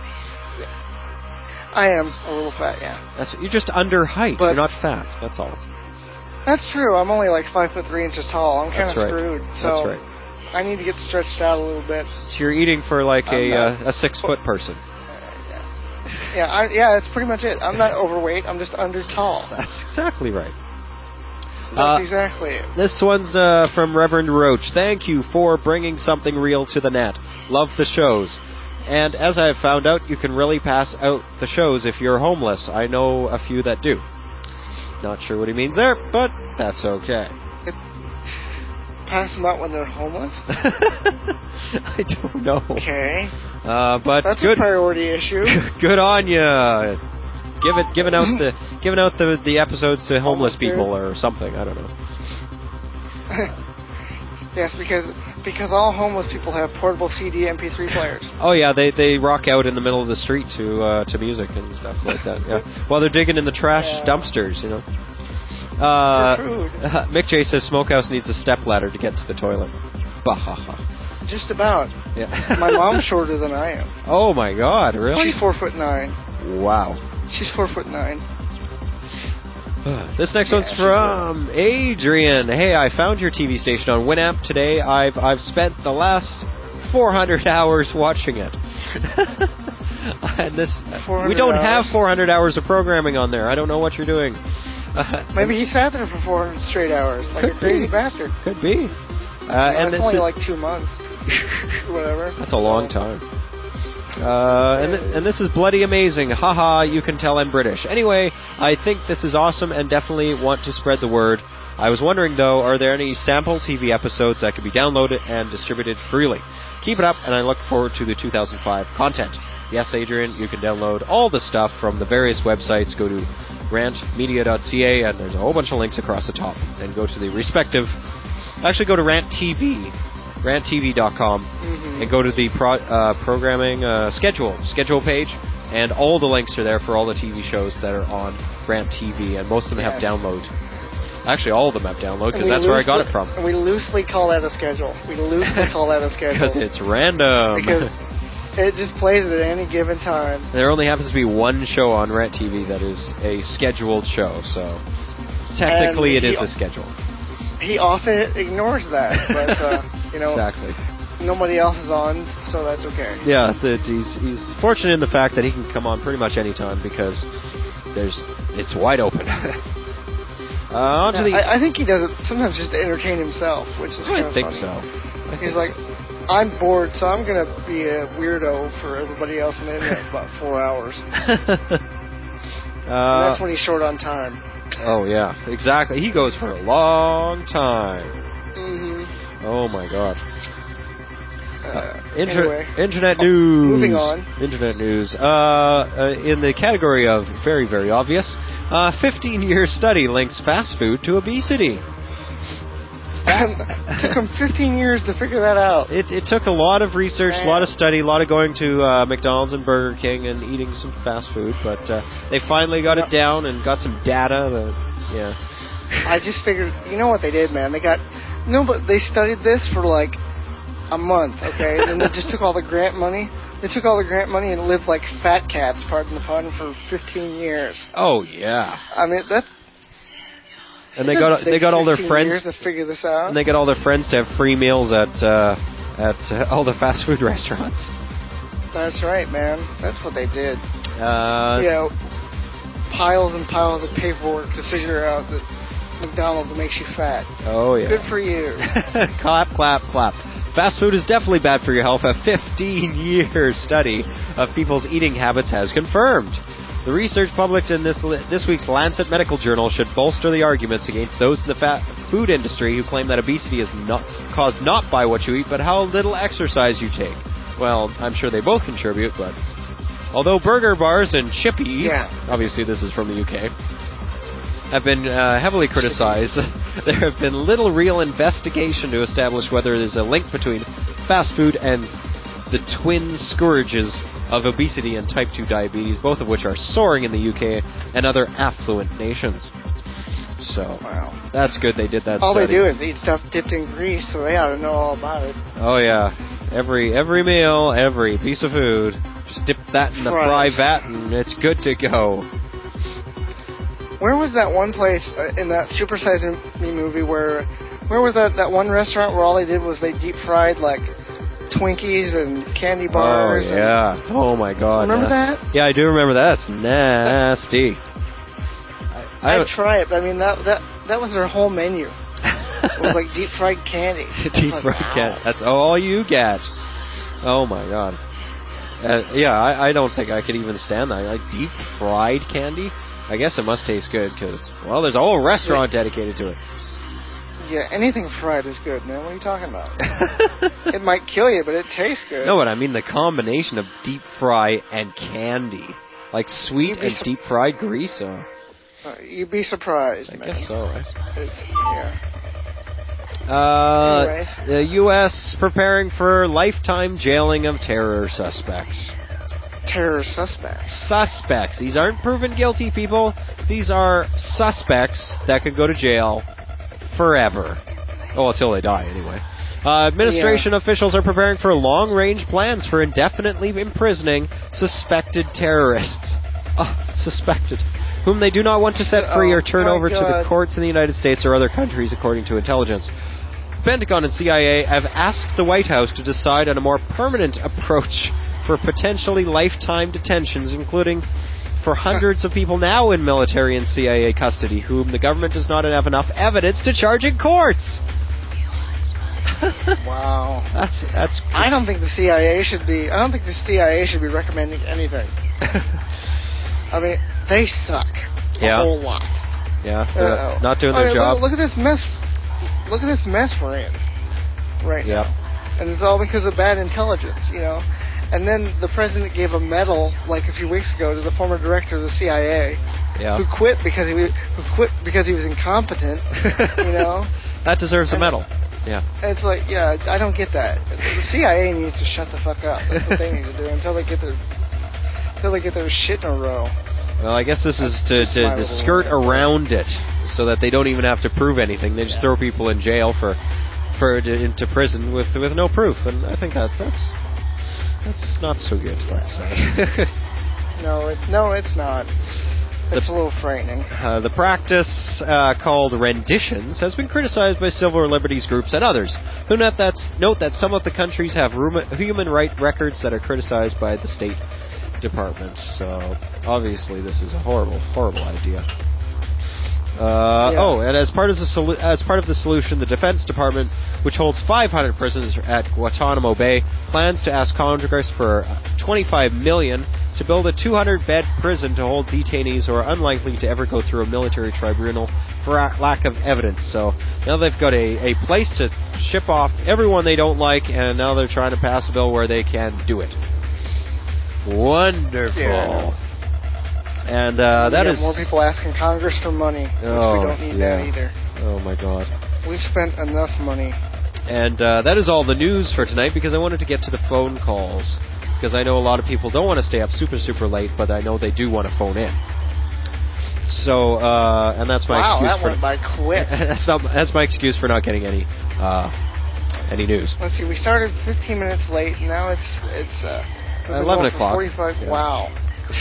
I am a little fat, yeah. You're just under height. But, you're not fat. That's all. That's true. I'm only like 5'3" inches tall. I'm kind of screwed. So that's right. I need to get stretched out a little bit. So you're eating for like a 6-foot person. Yeah, that's pretty much it. I'm not overweight. I'm just under tall. That's exactly right. That's exactly it. This one's from Reverend Roach. Thank you for bringing something real to the net. Love the shows. And as I have found out, you can really pass out the shows if you're homeless. I know a few that do. Not sure what he means there, but that's okay. Pass them out when they're homeless? I don't know. Okay. But that's good, a priority issue. Good on ya. Giving out the episodes to homeless people or something. I don't know. Yes, because all homeless people have portable CD MP3 players. Oh yeah, they rock out in the middle of the street to music and stuff like that. Yeah, while they're digging in the trash dumpsters, you know. Mick J says Smokehouse needs a stepladder to get to the toilet. Bahaha. Just about. Yeah. My mom's shorter than I am. Oh my God, really? She's 4'9". Wow. She's 4'9". This next one's from Adrian. Hey, I found your TV station on Winamp today. I've spent the last 400 hours watching it. And we don't have 400 hours of programming on there. I don't know what you're doing. Maybe he sat there for 400 straight hours, like a crazy bastard. Could be. And it's only like 2 months. Whatever. That's a long time. And this is bloody amazing. Haha, you can tell I'm British. Anyway, I think this is awesome and definitely want to spread the word. I was wondering, though, are there any sample TV episodes that can be downloaded and distributed freely? Keep it up, and I look forward to the 2005 content. Yes, Adrian, you can download all the stuff from the various websites. Go to rantmedia.ca, and there's a whole bunch of links across the top. And go to the respective... Actually, go to Rant TV. ranttv.com and go to the programming schedule page, and all the links are there for all the TV shows that are on Rant TV, and most of them have download. Actually, all of them have download, because that's where I got it from. And we loosely call that a schedule. Because it's random. Because it just plays it at any given time. There only happens to be one show on Rant TV that is a scheduled show, so technically it is a schedule. He often ignores that, but, you know, exactly. Nobody else is on, so that's okay. Yeah, he's fortunate in the fact that he can come on pretty much any time, because it's wide open. I think he does it sometimes just to entertain himself, which is kind of funny. I think so. He's like, I'm bored, so I'm going to be a weirdo for everybody else on the internet for about 4 hours. And that's when he's short on time. Oh, yeah, exactly. He goes for a long time. Oh, my God. Anyway, Internet news. Moving on. Internet news. In the category of very, very obvious, 15-year study links fast food to obesity. It took them 15 years to figure that out. It took a lot of research, a lot of study, a lot of going to McDonald's and Burger King and eating some fast food, but they finally got it down and got some data. I just figured, you know what they did, man? But they studied this for like a month, okay? And then they just took all the grant money. They took all the grant money and lived like fat cats, pardon the pun, for 15 years. Oh, yeah. I mean, that's... And they got all their friends to figure this out. And they got all their friends to have free meals at all the fast food restaurants. That's right, man. That's what they did. Piles and piles of paperwork to figure out that McDonald's makes you fat. Oh yeah. Good for you. Clap, clap, clap. Fast food is definitely bad for your health. A 15-year study of people's eating habits has confirmed. The research published in this week's Lancet Medical Journal should bolster the arguments against those in the food industry who claim that obesity is caused not by what you eat, but how little exercise you take. Well, I'm sure they both contribute, but although burger bars and Chippies, obviously this is from the UK, have been heavily criticized, there have been little real investigation to establish whether there's a link between fast food and the twin scourges of obesity and type 2 diabetes, both of which are soaring in the UK and other affluent nations. So, that's good they did that all study. They do is eat stuff dipped in grease, so they ought to know all about it. Oh, yeah. Every meal, every piece of food, just dip that in the fry vat and it's good to go. Where was that one place in that Super Size Me movie where was that one restaurant where all they did was they deep fried, like, Twinkies and candy bars? Oh, yeah. Oh, my God. Remember that? Yeah, I do remember that. That's nasty. I'd try it, but I mean, that was their whole menu. It was like deep fried candy. Deep fried candy. That's all you get. Oh, my God. I don't think I could even stand that. Like, deep fried candy? I guess it must taste good because, well, there's a whole restaurant dedicated to it. Yeah, anything fried is good, man. What are you talking about? It might kill you, but it tastes good. No, but I mean the combination of deep fry and candy. Like sweet and deep fried grease. You'd be surprised, man. I guess so, right? Anyways. The U.S. preparing for lifetime jailing of terror suspects. Terror suspects? Suspects. These aren't proven guilty people. These are suspects that could go to jail forever. Oh, until they die, anyway. Administration officials are preparing for long-range plans for indefinitely imprisoning suspected terrorists. Suspected. Whom they do not want to set free or turn over to the courts in the United States or other countries, according to intelligence. Pentagon and CIA have asked the White House to decide on a more permanent approach for potentially lifetime detentions, including for hundreds of people now in military and CIA custody, whom the government does not have enough evidence to charge in courts. Wow. That's. I don't think the CIA should be. I don't think the CIA should be recommending anything. I mean, they suck a whole lot. Yeah, they're not doing their job. Look at this mess. Look at this mess we're in right now, and it's all because of bad intelligence, you know. And then the president gave a medal like a few weeks ago to the former director of the CIA, who quit because he was incompetent. You know, that deserves a medal. Yeah. It's like, I don't get that. The CIA needs to shut the fuck up. That's what they need to do until they get their shit in a row. Well, I guess this is to skirt around it, so that they don't even have to prove anything. They just throw people in jail into prison with no proof, and I think that's not so good. Let's say. No, it's not. It's a little frightening. The practice, called renditions, has been criticized by civil liberties groups and others, who note that some of the countries have human rights records that are criticized by the State Department. So, obviously, this is a horrible, horrible idea. And as part of the solution, the Defense Department, which holds 500 prisoners at Guantanamo Bay, plans to ask Congress for $25 million to build a 200-bed prison to hold detainees who are unlikely to ever go through a military tribunal lack of evidence. So now they've got a place to ship off everyone they don't like, and now they're trying to pass a bill where they can do it. Wonderful. Yeah. And that is more people asking Congress for money, which we don't need that either. Oh my God. We've spent enough money. And that is all the news for tonight, because I wanted to get to the phone calls. Because I know a lot of people don't want to stay up super, super late, but I know they do want to phone in. So, and that's my excuse that went by quick. that's my excuse for not getting any news. Let's see, we started 15 minutes late, and now it's 11 o'clock. 45. Yeah. Wow.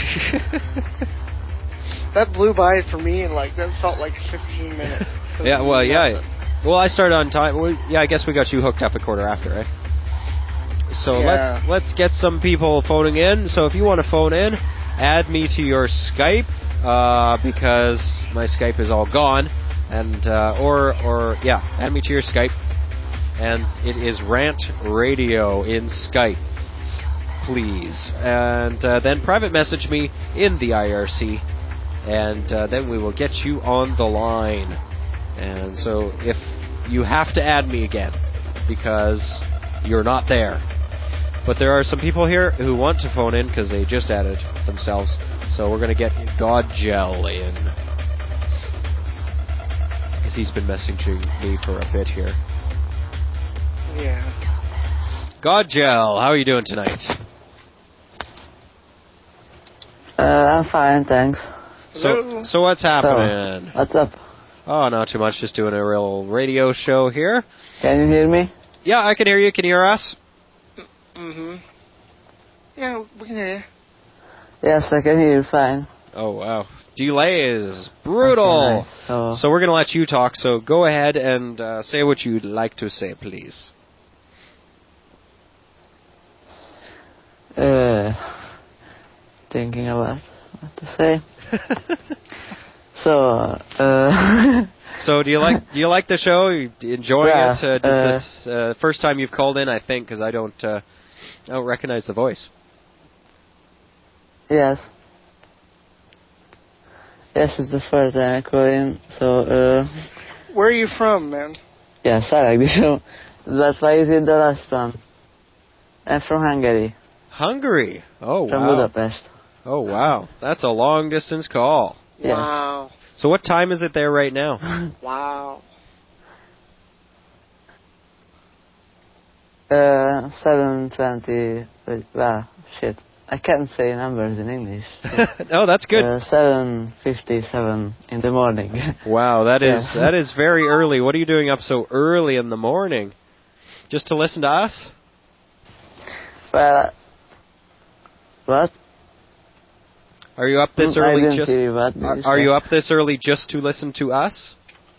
That blew by for me, and that felt like 15 minutes. Yeah, well, yeah. Well, I started on time. Well, yeah, I guess we got you hooked up a quarter after, right? So let's get some people phoning in. So if you want to phone in, add me to your Skype, because my Skype is all gone, and add me to your Skype, and it is Rant Radio in Skype, please, and then private message me in the IRC, and then we will get you on the line. And so if you have to add me again because you're not there. But there are some people here who want to phone in because they just added themselves. So we're going to get Godgel in, because he's been messaging me for a bit here. Yeah. Godgel, how are you doing tonight? I'm fine, thanks. So what's happening? What's up? Oh, not too much. Just doing a real radio show here. Can you hear me? Yeah, I can hear you. Can you hear us? Mm-hmm. Yeah, we can hear you. Yes, I can hear you fine. Oh, wow. Delay is brutal. Okay, nice. So we're going to let you talk. So go ahead and say what you'd like to say, please. Thinking about what to say. So do you like the show? Are you enjoying it? Is this first time you've called in? I think, because I don't recognize the voice. Yes, it's the first time I call in. So where are you from, man? Yes, I like the show. That's why is it the last one. I'm from Hungary. Hungary? Oh, wow. From Budapest. Oh, wow. That's a long distance call. Yeah. Wow. So what time is it there right now? Wow. 7:20. Well, shit. I can't say numbers in English. No, that's good. 7:57 in the morning. Wow, that is very early. What are you doing up so early in the morning? Just to listen to us? Well, what? Are you up this early? I didn't hear you. What are you up this early just to listen to us?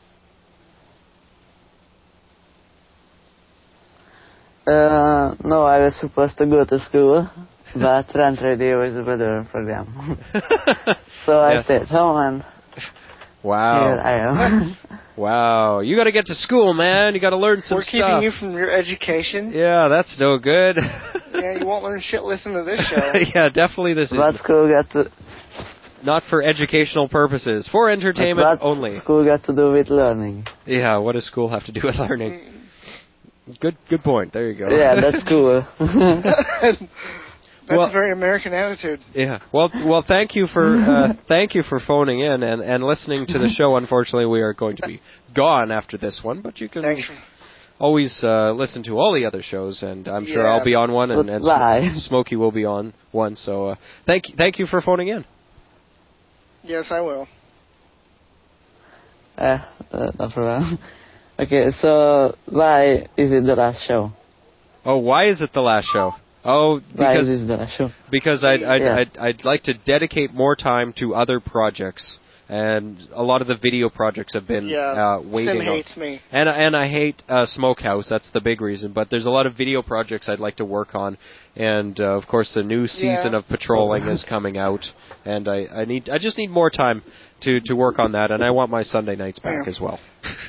No, I was supposed to go to school, but Rant Radio is a better program. So I stayed home and here I am. Wow, you got to get to school, man. You got to learn some stuff. We're keeping you from your education. Yeah, that's no good. Yeah, you won't learn shit. Listen to this show. Yeah, definitely this What is school got to... not for educational purposes, for entertainment what only. School got to do with learning. Yeah, what does school have to do with learning? Good point. There you go. Yeah, that's cool. That's a very American attitude. Yeah. Well, thank you for phoning in and listening to the show. Unfortunately, we are going to be gone after this one, but you can always listen to all the other shows, and I'm sure I'll be on one, and Smokey will be on one. So thank you for phoning in. Yes, I will. No problem. Okay, so why is it the last show? Oh, why is it the last show? Oh, because I'd like to dedicate more time to other projects, and a lot of the video projects have been waiting. Sim hates me, and I hate Smokehouse. That's the big reason. But there's a lot of video projects I'd like to work on, and of course the new season of Patrolling is coming out, and I just need more time to work on that, and I want my Sunday nights back as well.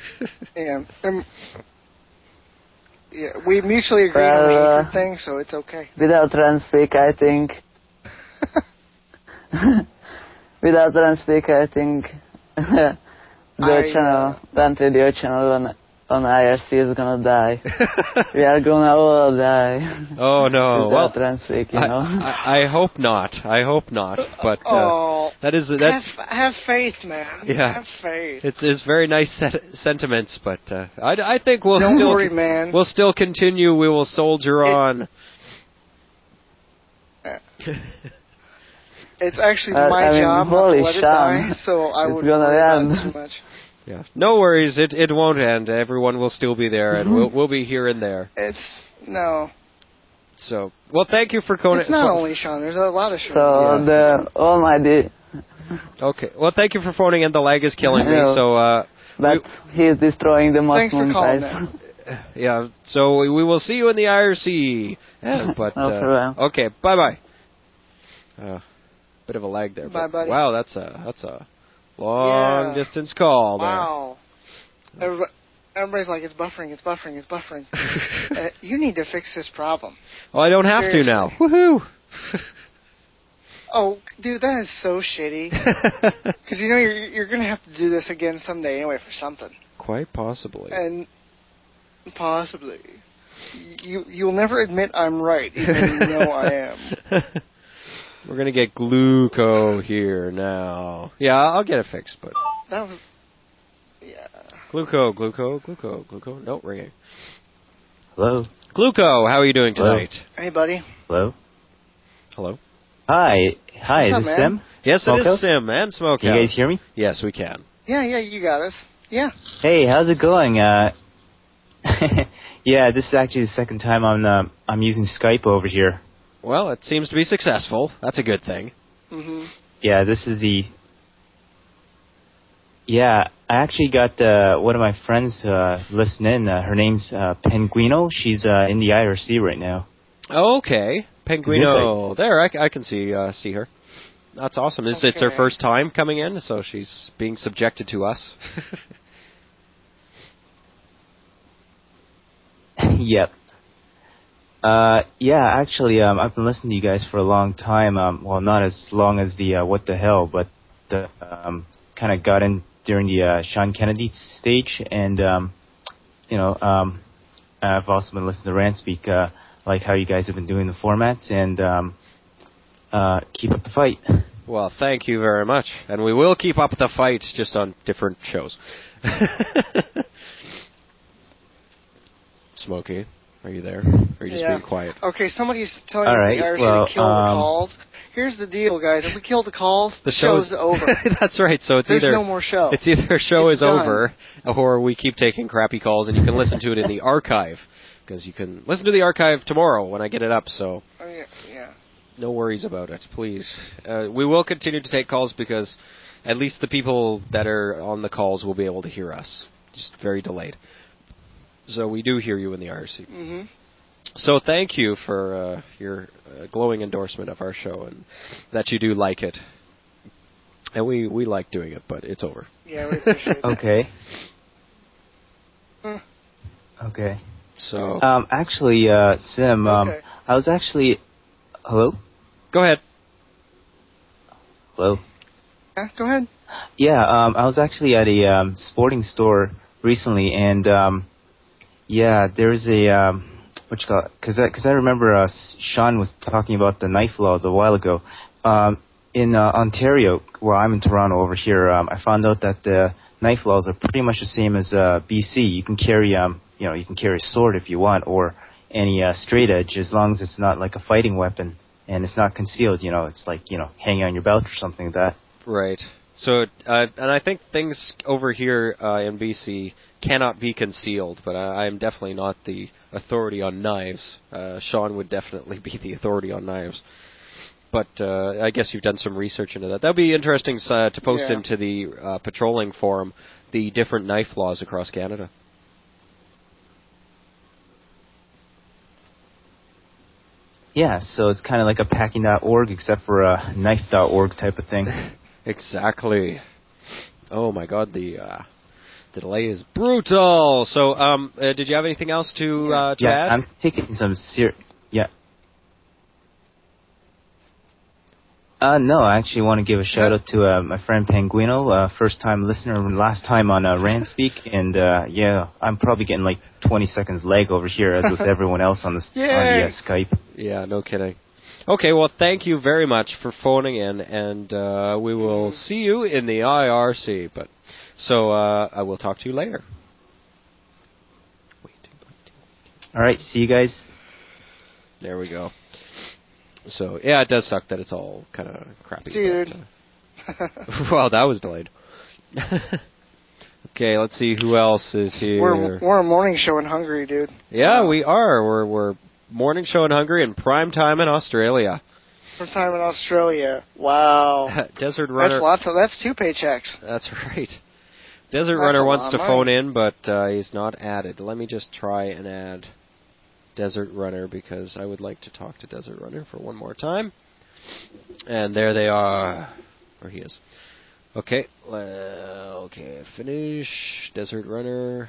Yeah, we mutually agree on the hatred thing, so it's okay. Without Transpeak, I think... channel, Rant Radio channel on IRC is gonna die. We are gonna all die. Oh no! Well, Transweek, you know. I hope not. I hope not. But that's have faith, man. Yeah, have faith. It's very nice sentiments, but I think we'll Don't worry, man. We'll still continue. We will soldier on. It's actually my job not to let it die, so I wouldn't worry about it too much. Yeah, no worries. It won't end. Everyone will still be there, and we'll be here and there. No. So, well, thank you for calling. It's not only Sean. There's a lot of Sean. So the almighty. Okay. Well, thank you for phoning in. The lag is killing me. So. But he is destroying the Thanks for calling. Yeah. So we will see you in the IRC. But okay. Bye. Bit of a lag there. Bye, buddy. Wow, that's a long distance call. Wow. Everybody's like, it's buffering. You need to fix this problem. Oh, I don't have to now. Woohoo! Oh, dude, that is so shitty. Because you know you're going to have to do this again someday anyway for something. Quite possibly. And possibly. You'll never admit I'm right, even though you know I am. We're going to get Gluco here now. Yeah, I'll get it fixed, but... That was... Yeah. Gluco. No, ringing. Hello. Gluco, how are you doing tonight? Hey, buddy. Hello. Hi, is this Sim? Yes, it is Sim and Smokehouse. Can you guys hear me? Yes, we can. Yeah, you got us. Yeah. Hey, how's it going? Yeah, this is actually the second time I'm using Skype over here. Well, it seems to be successful. That's a good thing. Mm-hmm. Yeah, this is the... Yeah, I actually got one of my friends listening. Her name's Penguino. She's in the IRC right now. Okay. Penguino. There, I can see her. That's awesome. It's her first time coming in, so she's being subjected to us. Yep. Yeah, actually, I've been listening to you guys for a long time. Well, not as long as the What the Hell, but kind of got in during the Sean Kennedy stage, and I've also been listening to Rant Speak, like how you guys have been doing the formats, and keep up the fight. Well, thank you very much, and we will keep up the fight, just on different shows. Smokey, are you there? Or are you just being quiet? Okay, somebody's telling us the IRC to kill the calls. Here's the deal, guys. If we kill the calls, the show's over. That's right. So there's no more show. It's either show is over, or we keep taking crappy calls, and you can listen to it in the archive, because you can listen to the archive tomorrow when I get it up. So no worries about it, please. We will continue to take calls, because at least the people that are on the calls will be able to hear us, just very delayed. So we do hear you in the IRC. Mm-hmm. So thank you for your glowing endorsement of our show, and that you do like it. And we like doing it, but it's over. Yeah, we appreciate it. Okay. Okay. So actually, Sim, I was actually... Hello? Go ahead. Hello? Yeah, go ahead. Yeah, I was actually at a sporting store recently, and there's a... Because I remember Sean was talking about the knife laws a while ago. In Ontario, well, I'm in Toronto over here. I found out that the knife laws are pretty much the same as BC. You can carry, you can carry a sword if you want, or any straight edge, as long as it's not like a fighting weapon and it's not concealed. It's like hanging on your belt or something like that. Right. So, and I think things over here in BC cannot be concealed, but I am definitely not the authority on knives. Sean would definitely be the authority on knives. But I guess you've done some research into that. That would be interesting to post into the patrolling forum, the different knife laws across Canada. Yeah, so it's kind of like a packing.org, except for a knife.org type of thing. Exactly. Oh my God, the delay is brutal. So, did you have anything else to add? I'm taking some No, I actually want to give a shout out to my friend Penguino, first time listener, last time on Rand Speak, and yeah, I'm probably getting like 20 seconds lag over here as with everyone else on the Skype. Yeah, no kidding. Okay, well, thank you very much for phoning in, and we will see you in the IRC. But so I will talk to you later. All right, see you guys. There we go. So, yeah, it does suck that it's all kind of crappy. See you, dude. Well, that was delayed. Okay, let's see who else is here. We're a morning show in Hungary, dude. Yeah, we are. We're morning show in Hungary and prime time in Australia. Prime time in Australia. Wow. Desert Runner. That's 2 paychecks. That's right. Desert Runner wants to phone in, but he's not added. Let me just try and add Desert Runner, because I would like to talk to Desert Runner for one more time. And there they are. Where he is. Okay. Okay, finish. Desert Runner.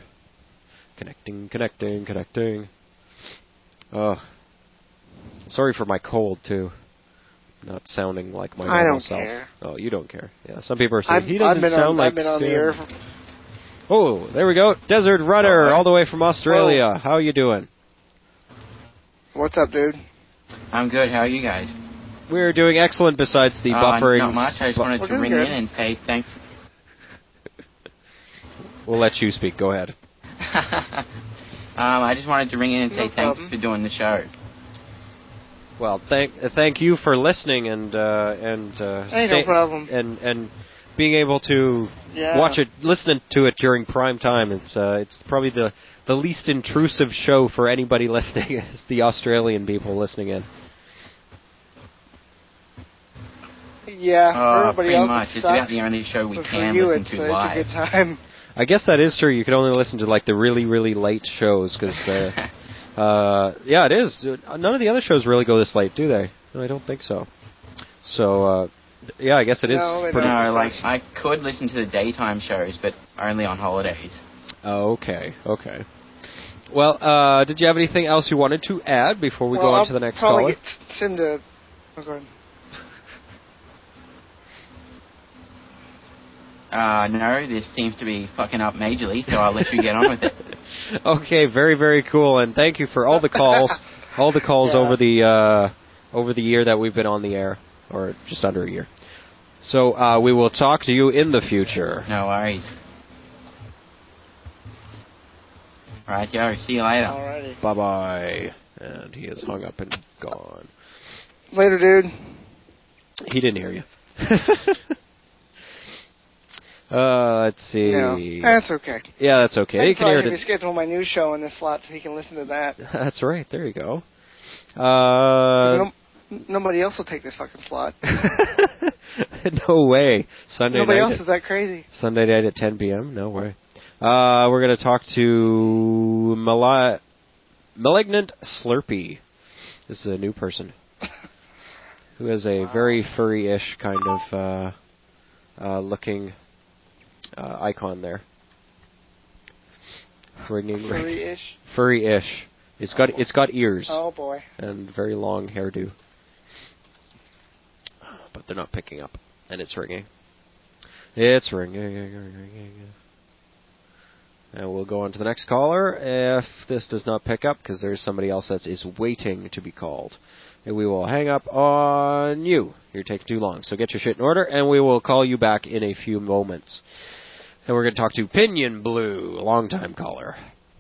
Connecting. Oh. Sorry for my cold, too. Not sounding like my normal self. I don't care. Oh, you don't care. Yeah, some people are saying he doesn't sound like I've been on the air for... Oh, there we go. Desert Runner, all the way from Australia. Whoa. How are you doing? What's up, dude? I'm good. How are you guys? We're doing excellent besides the buffering. Not much. I just wanted to ring in and say thanks. We'll let you speak. Go ahead. I just wanted to ring in and say thanks for doing the show. Well, thank you for listening and no problem. And being able to watch it, listen to it during prime time. It's probably the least intrusive show for anybody listening is the Australian people listening in. Yeah, pretty much. It's about the only show we can listen to live. It's a good time. I guess that is true. You can only listen to like the really, really late shows because yeah, it is. None of the other shows really go this late, do they? No, I don't think so. So, yeah, I guess it is. Pretty like I could listen to the daytime shows, but only on holidays. Oh, okay. Well, did you have anything else you wanted to add before we go on to the next caller? I'll probably get Sim to... Oh, go ahead. No, this seems to be fucking up majorly, so I'll let you get on with it. Okay, very, very cool, and thank you for all the calls, over the year that we've been on the air, or just under a year. So we will talk to you in the future. No worries. All right, yo, see you later. Alrighty. Bye-bye. And he is hung up and gone. Later, dude. He didn't hear you. Let's see. No, that's okay. Yeah, that's okay. I can probably schedule my new show in this slot so he can listen to that. That's right. There you go. Nobody else will take this fucking slot. No way. Sunday Nobody night. else is that crazy. Sunday night at 10 p.m. No way. We're going to talk to Malignant Slurpee. This is a new person who has a very furry-ish kind of looking icon there. Furry-ish? Furry-ish. It's got ears. Oh boy. And very long hairdo. But they're not picking up. And it's ringing. It's ringing. And we'll go on to the next caller if this does not pick up, because there's somebody else that is waiting to be called. And we will hang up on you. You're taking too long. So get your shit in order, and we will call you back in a few moments. And we're going to talk to Pinion Blue, a long-time caller.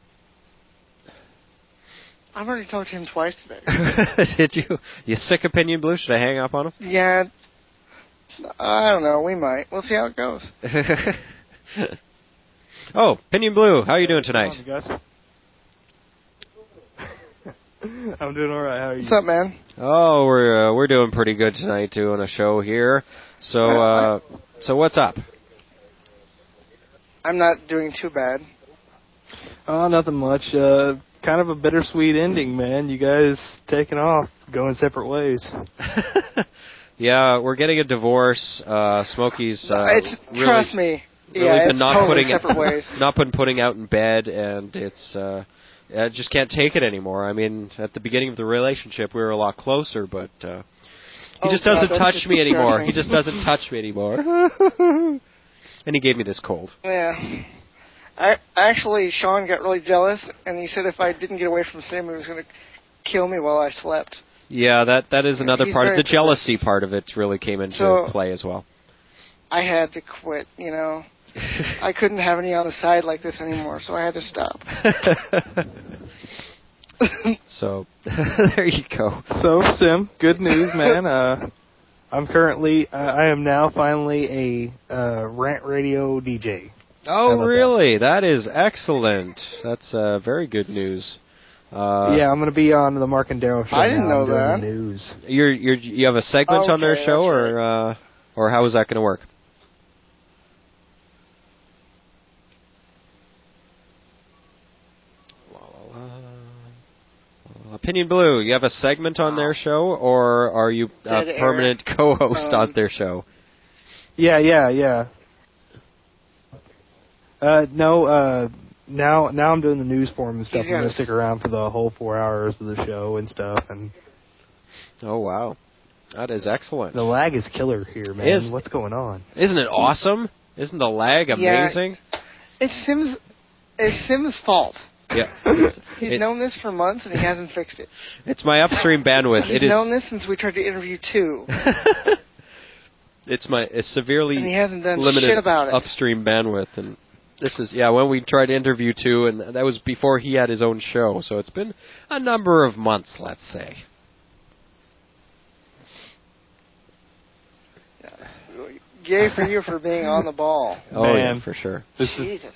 I've already talked to him twice today. Did you? You sick of Pinion Blue? Should I hang up on him? Yeah. I don't know. We might. We'll see how it goes. Oh, Pinion Blue, how are you doing tonight? Guys? I'm doing all right. How are you? What's up, man? Oh, we're doing pretty good tonight, doing a show here. So so what's up? I'm not doing too bad. Oh, nothing much. Kind of a bittersweet ending, man. You guys taking off, going separate ways. Yeah, we're getting a divorce. Smokey's really, trust me. Really yeah, been not totally putting separate ways. Not been putting out in bed, and it's I just can't take it anymore. I mean, at the beginning of the relationship, we were a lot closer, but He just doesn't touch me anymore. He just doesn't touch me anymore. And he gave me this cold. Yeah. Actually, Sean got really jealous, and he said if I didn't get away from Sim, he was going to kill me while I slept. Yeah, that is another part of the jealousy part of it really came into play as well. I had to quit, you know. I couldn't have any on the side like this anymore, so I had to stop. So, there you go. So, Sim, good news, man. I am now finally a rant radio DJ. Oh, really? That is excellent. That's very good news. Yeah, I'm going to be on the Mark and Daryl show. I didn't know that. The news. You have a segment on their show, or how is that going to work? Opinion Blue, you have a segment on their show, or are you a permanent co-host on their show? Yeah. No, now I'm doing the news form and stuff. I'm going to stick around for the whole 4 hours of the show and stuff. And oh, wow. That is excellent. The lag is killer here, man. What's going on? Isn't it awesome? Isn't the lag amazing? Yeah, it's Sim's fault. Yeah. He's known this for months, and he hasn't fixed it. It's my upstream bandwidth. He's known this since we tried to interview 2. It's severely and he hasn't done limited shit about it. Upstream bandwidth. And this is, when we tried to interview 2, and that was before he had his own show, so it's been a number of months, let's say. Yay for you for being on the ball. Oh, man. Yeah, for sure. Jesus.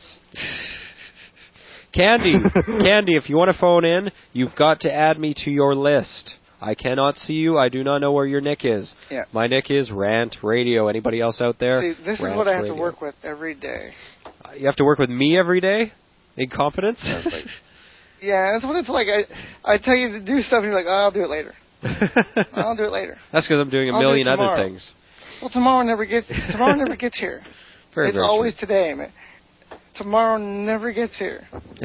Candy, if you want to phone in, you've got to add me to your list. I cannot see you. I do not know where your nick is. Yeah. My nick is Rant Radio. Anybody else out there? See, this Rant is what I have Radio. to work with every day. You have to work with me every day? In confidence? Yeah, that's what it's like. I tell you to do stuff, and you're like, I'll do it later. I'll do it later. That's because I'm doing a million other things. Well, tomorrow never gets here. It's always today, man. Tomorrow never gets here.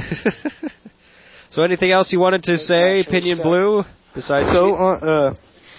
So anything else you wanted to say, Opinion Blue, besides... So,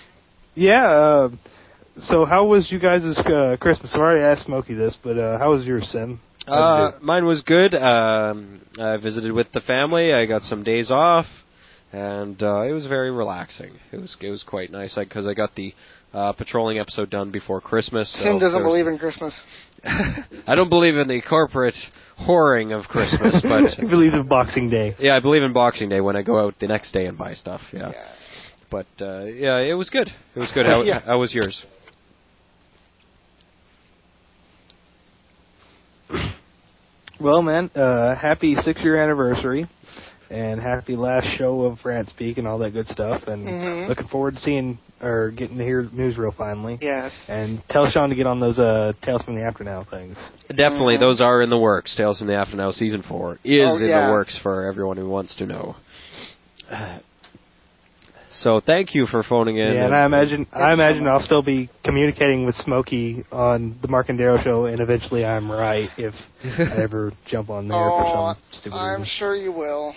so how was you guys' Christmas? I already asked Smokey this, but how was yours, Sim? Mine was good. I visited with the family. I got some days off, and it was very relaxing. It was quite nice because I got the patrolling episode done before Christmas. Sim doesn't believe in Christmas. I don't believe in the corporate whoring of Christmas, but... I believe in Boxing Day. Yeah, I believe in Boxing Day when I go out the next day and buy stuff, yeah. But, it was good. It was good. How was yours? Well, man, happy 6-year anniversary, and happy last show of Rant Speak and all that good stuff, and looking forward to seeing, or getting to hear Newsreel finally. Yes. And tell Sean to get on those Tales from the Afternow things. Definitely, those are in the works. Tales from the Afternow Season 4 is in the works for everyone who wants to know. So thank you for phoning in. Yeah, and I imagine I'll still be communicating with Smokey on the Mark and Daryl show, and eventually I'm right if I ever jump on there for some stupid reason. I'm sure you will.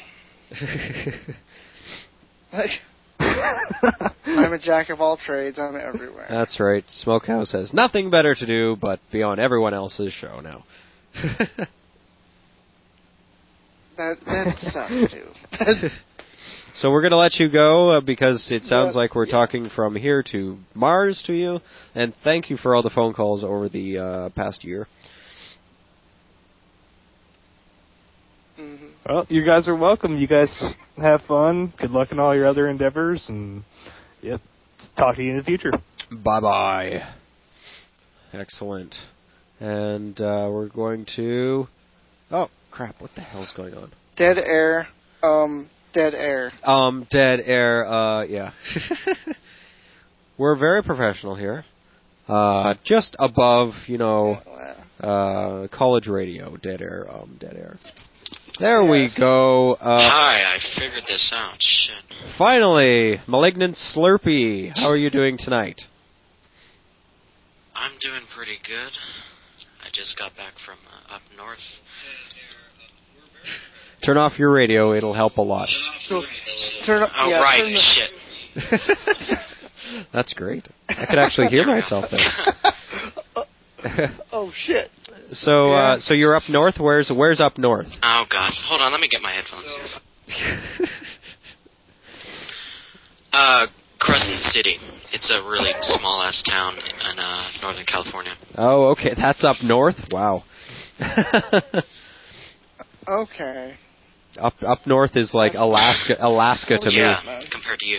I'm a jack of all trades. I'm everywhere. That's right. Smokehouse has nothing better to do but be on everyone else's show now. That sucks, too. So we're going to let you go because it sounds like we're talking from here to Mars to you. And thank you for all the phone calls over the past year. Well, you guys are welcome. You guys have fun. Good luck in all your other endeavors. And, talk to you in the future. Bye-bye. Excellent. And we're going to... Oh, crap. What the hell's going on? Dead air. Dead air. Dead air, yeah. We're very professional here. Just above, college radio, dead air, dead air. There we go. Hi, I figured this out. Shit. Finally, Malignant Slurpee. How are you doing tonight? I'm doing pretty good. I just got back from up north. Turn off your radio. It'll help a lot. Shit. Shit. That's great. I could actually hear myself there. Oh shit! So, so you're up north. Where's up north? Oh God! Hold on, let me get my headphones. Crescent City. It's a really small ass town in Northern California. Oh, okay. That's up north. Wow. Okay. Up north is like Alaska to me. Yeah, compared to you.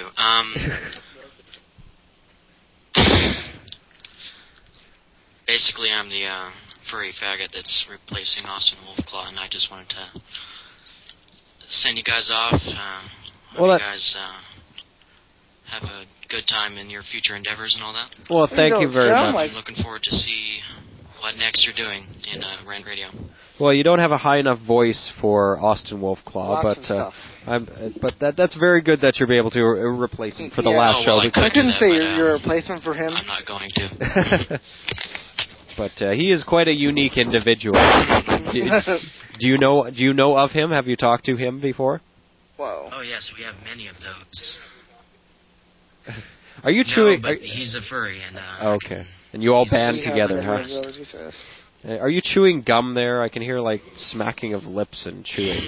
Basically, I'm the furry faggot that's replacing Austin Wolfclaw, and I just wanted to send you guys off. Hope you guys have a good time in your future endeavors and all that. Well, thank you very much. I'm looking forward to see what next you're doing in Rant Radio. Well, you don't have a high enough voice for Austin Wolfclaw, but that's very good that you'll be able to replace him for the last show. I couldn't say you're a replacement for him. I'm not going to. But he is quite a unique individual. Do you know of him? Have you talked to him before? Whoa. Oh yes, we have many of those. Are you chewing? But he's a furry, and okay. And you all band together, huh? Are you chewing gum there? I can hear like smacking of lips and chewing.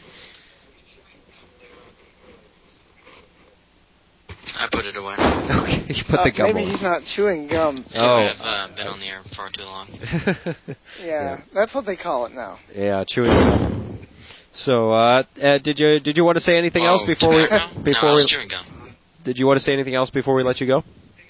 I put it away. Okay, you put the gum maybe away. He's not chewing gum. I've been on the air far too long. Yeah, that's what they call it now. Yeah, chewing gum. So, did you want to say anything else before we I was chewing gum. Did you want to say anything else before we let you go?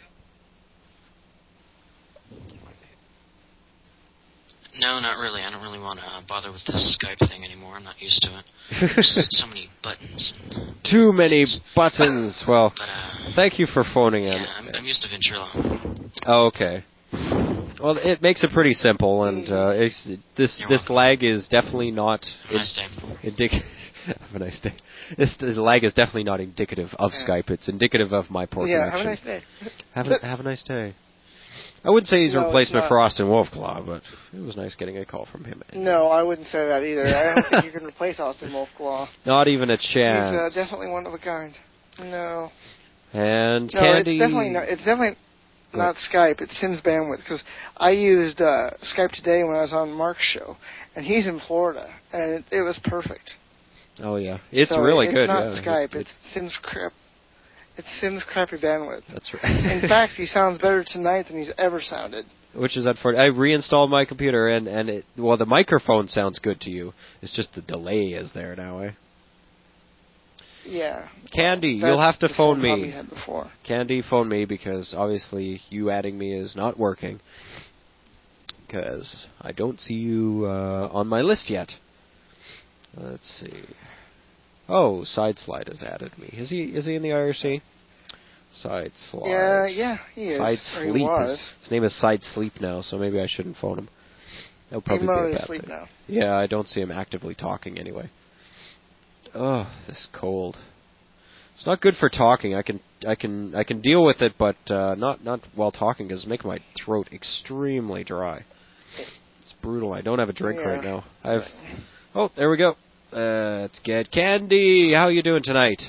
No, not really. I don't really want to bother with this Skype thing anymore. I'm not used to it. There's so many buttons. Too many buttons. Well, thank you for phoning in. Yeah, I'm used to Ventrilo. Oh, okay. Well, it makes it pretty simple, and this lag is definitely not. Have a nice day. Have a nice day. This lag is definitely not indicative of Skype. It's indicative of my poor connection. Have a nice day. Have a nice day. I wouldn't say he's a replacement for Austin Wolfclaw, but it was nice getting a call from him. No, I wouldn't say that either. I don't think you can replace Austin Wolfclaw. Not even a chance. He's definitely one of a kind. No. And no, Candy... It's definitely not Skype. It's Sim's bandwidth, because I used Skype today when I was on Mark's show, and he's in Florida, and it was perfect. Oh, yeah. It's really good. It's not Skype. It's Sim's crap. It's Sim's crappy bandwidth. That's right. In fact, he sounds better tonight than he's ever sounded. Which is unfortunate. I reinstalled my computer, and the microphone sounds good to you. It's just the delay is there now, eh? Yeah. Candy, you'll have to phone me. Had before. Candy, phone me, because obviously you adding me is not working. Because I don't see you on my list yet. Let's see. Oh, Sideslide has added me. Is he in the IRC? Sideslide. Yeah, he is. Side Sleep. His name is Side Sleep now, so maybe I shouldn't phone him. That'll probably be a bad thing. Now. Yeah, I don't see him actively talking anyway. Oh, this cold. It's not good for talking. I can deal with it, but not while talking, because it's making my throat extremely dry. It's brutal. I don't have a drink right now. Oh, there we go. Let's get Candy. How are you doing tonight?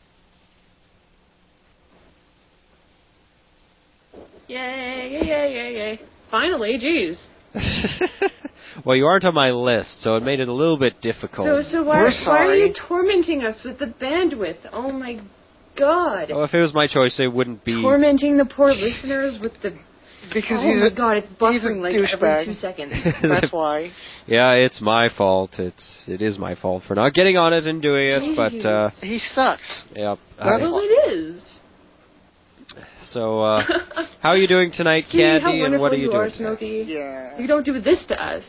Yay. Finally, jeez. Well, you aren't on my list, so it made it a little bit difficult. So why are you tormenting us with the bandwidth? Oh, my God. Oh, if it was my choice, it wouldn't be... Tormenting the poor listeners with the... Because my God, it's buffering like every 2 seconds. That's why. Yeah, it's my fault. It is my fault for not getting on it and doing it, but... he sucks. Yeah. Well, it is. So, how are you doing tonight, Candy, and what are you doing Smokey? Yeah. You don't do this to us.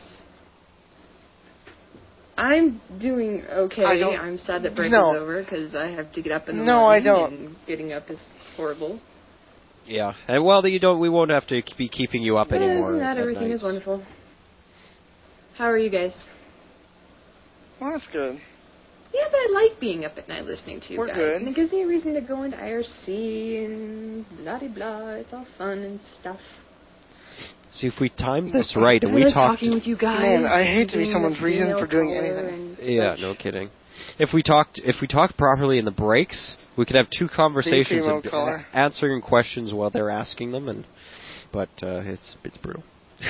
I'm doing okay. I'm sad that break is over, because I have to get up in the morning. No, I don't. And getting up is horrible. Yeah, and we won't have to be keeping you up anymore. Not everything is wonderful. How are you guys? Well, that's good. Yeah, but I like being up at night listening to you guys. Good. And it gives me a reason to go into IRC and blah-de-blah. It's all fun and stuff. See, if we timed this right and we talked... talking with you guys. Man, I hate to be someone's reason for doing anything. Yeah, no kidding. If we talked properly in the breaks, we could have two conversations and answering questions while they're asking them, but it's brutal.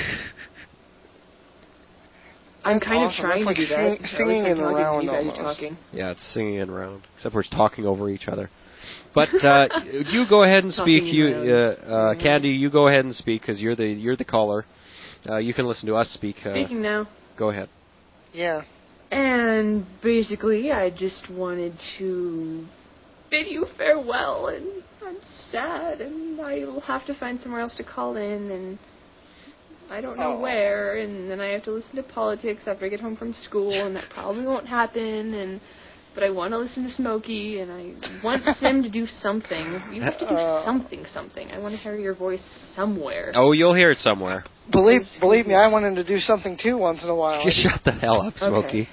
I'm kind of trying to do that. Singing in the round almost. Talking. Yeah, it's singing in round, except we're talking over each other. But you go ahead and speak. Candy, you go ahead and speak because you're the caller. You can listen to us speak. Speaking now. Go ahead. Yeah. And basically, I just wanted to bid you farewell, and I'm sad, and I'll have to find somewhere else to call in, and I don't know where, and then I have to listen to politics after I get home from school, and that probably won't happen, but I want to listen to Smokey, and I want Sim to do something. You have to do something. I want to hear your voice somewhere. Oh, you'll hear it somewhere. Believe me, I want him to do something too once in a while. You shut the hell up, Smokey.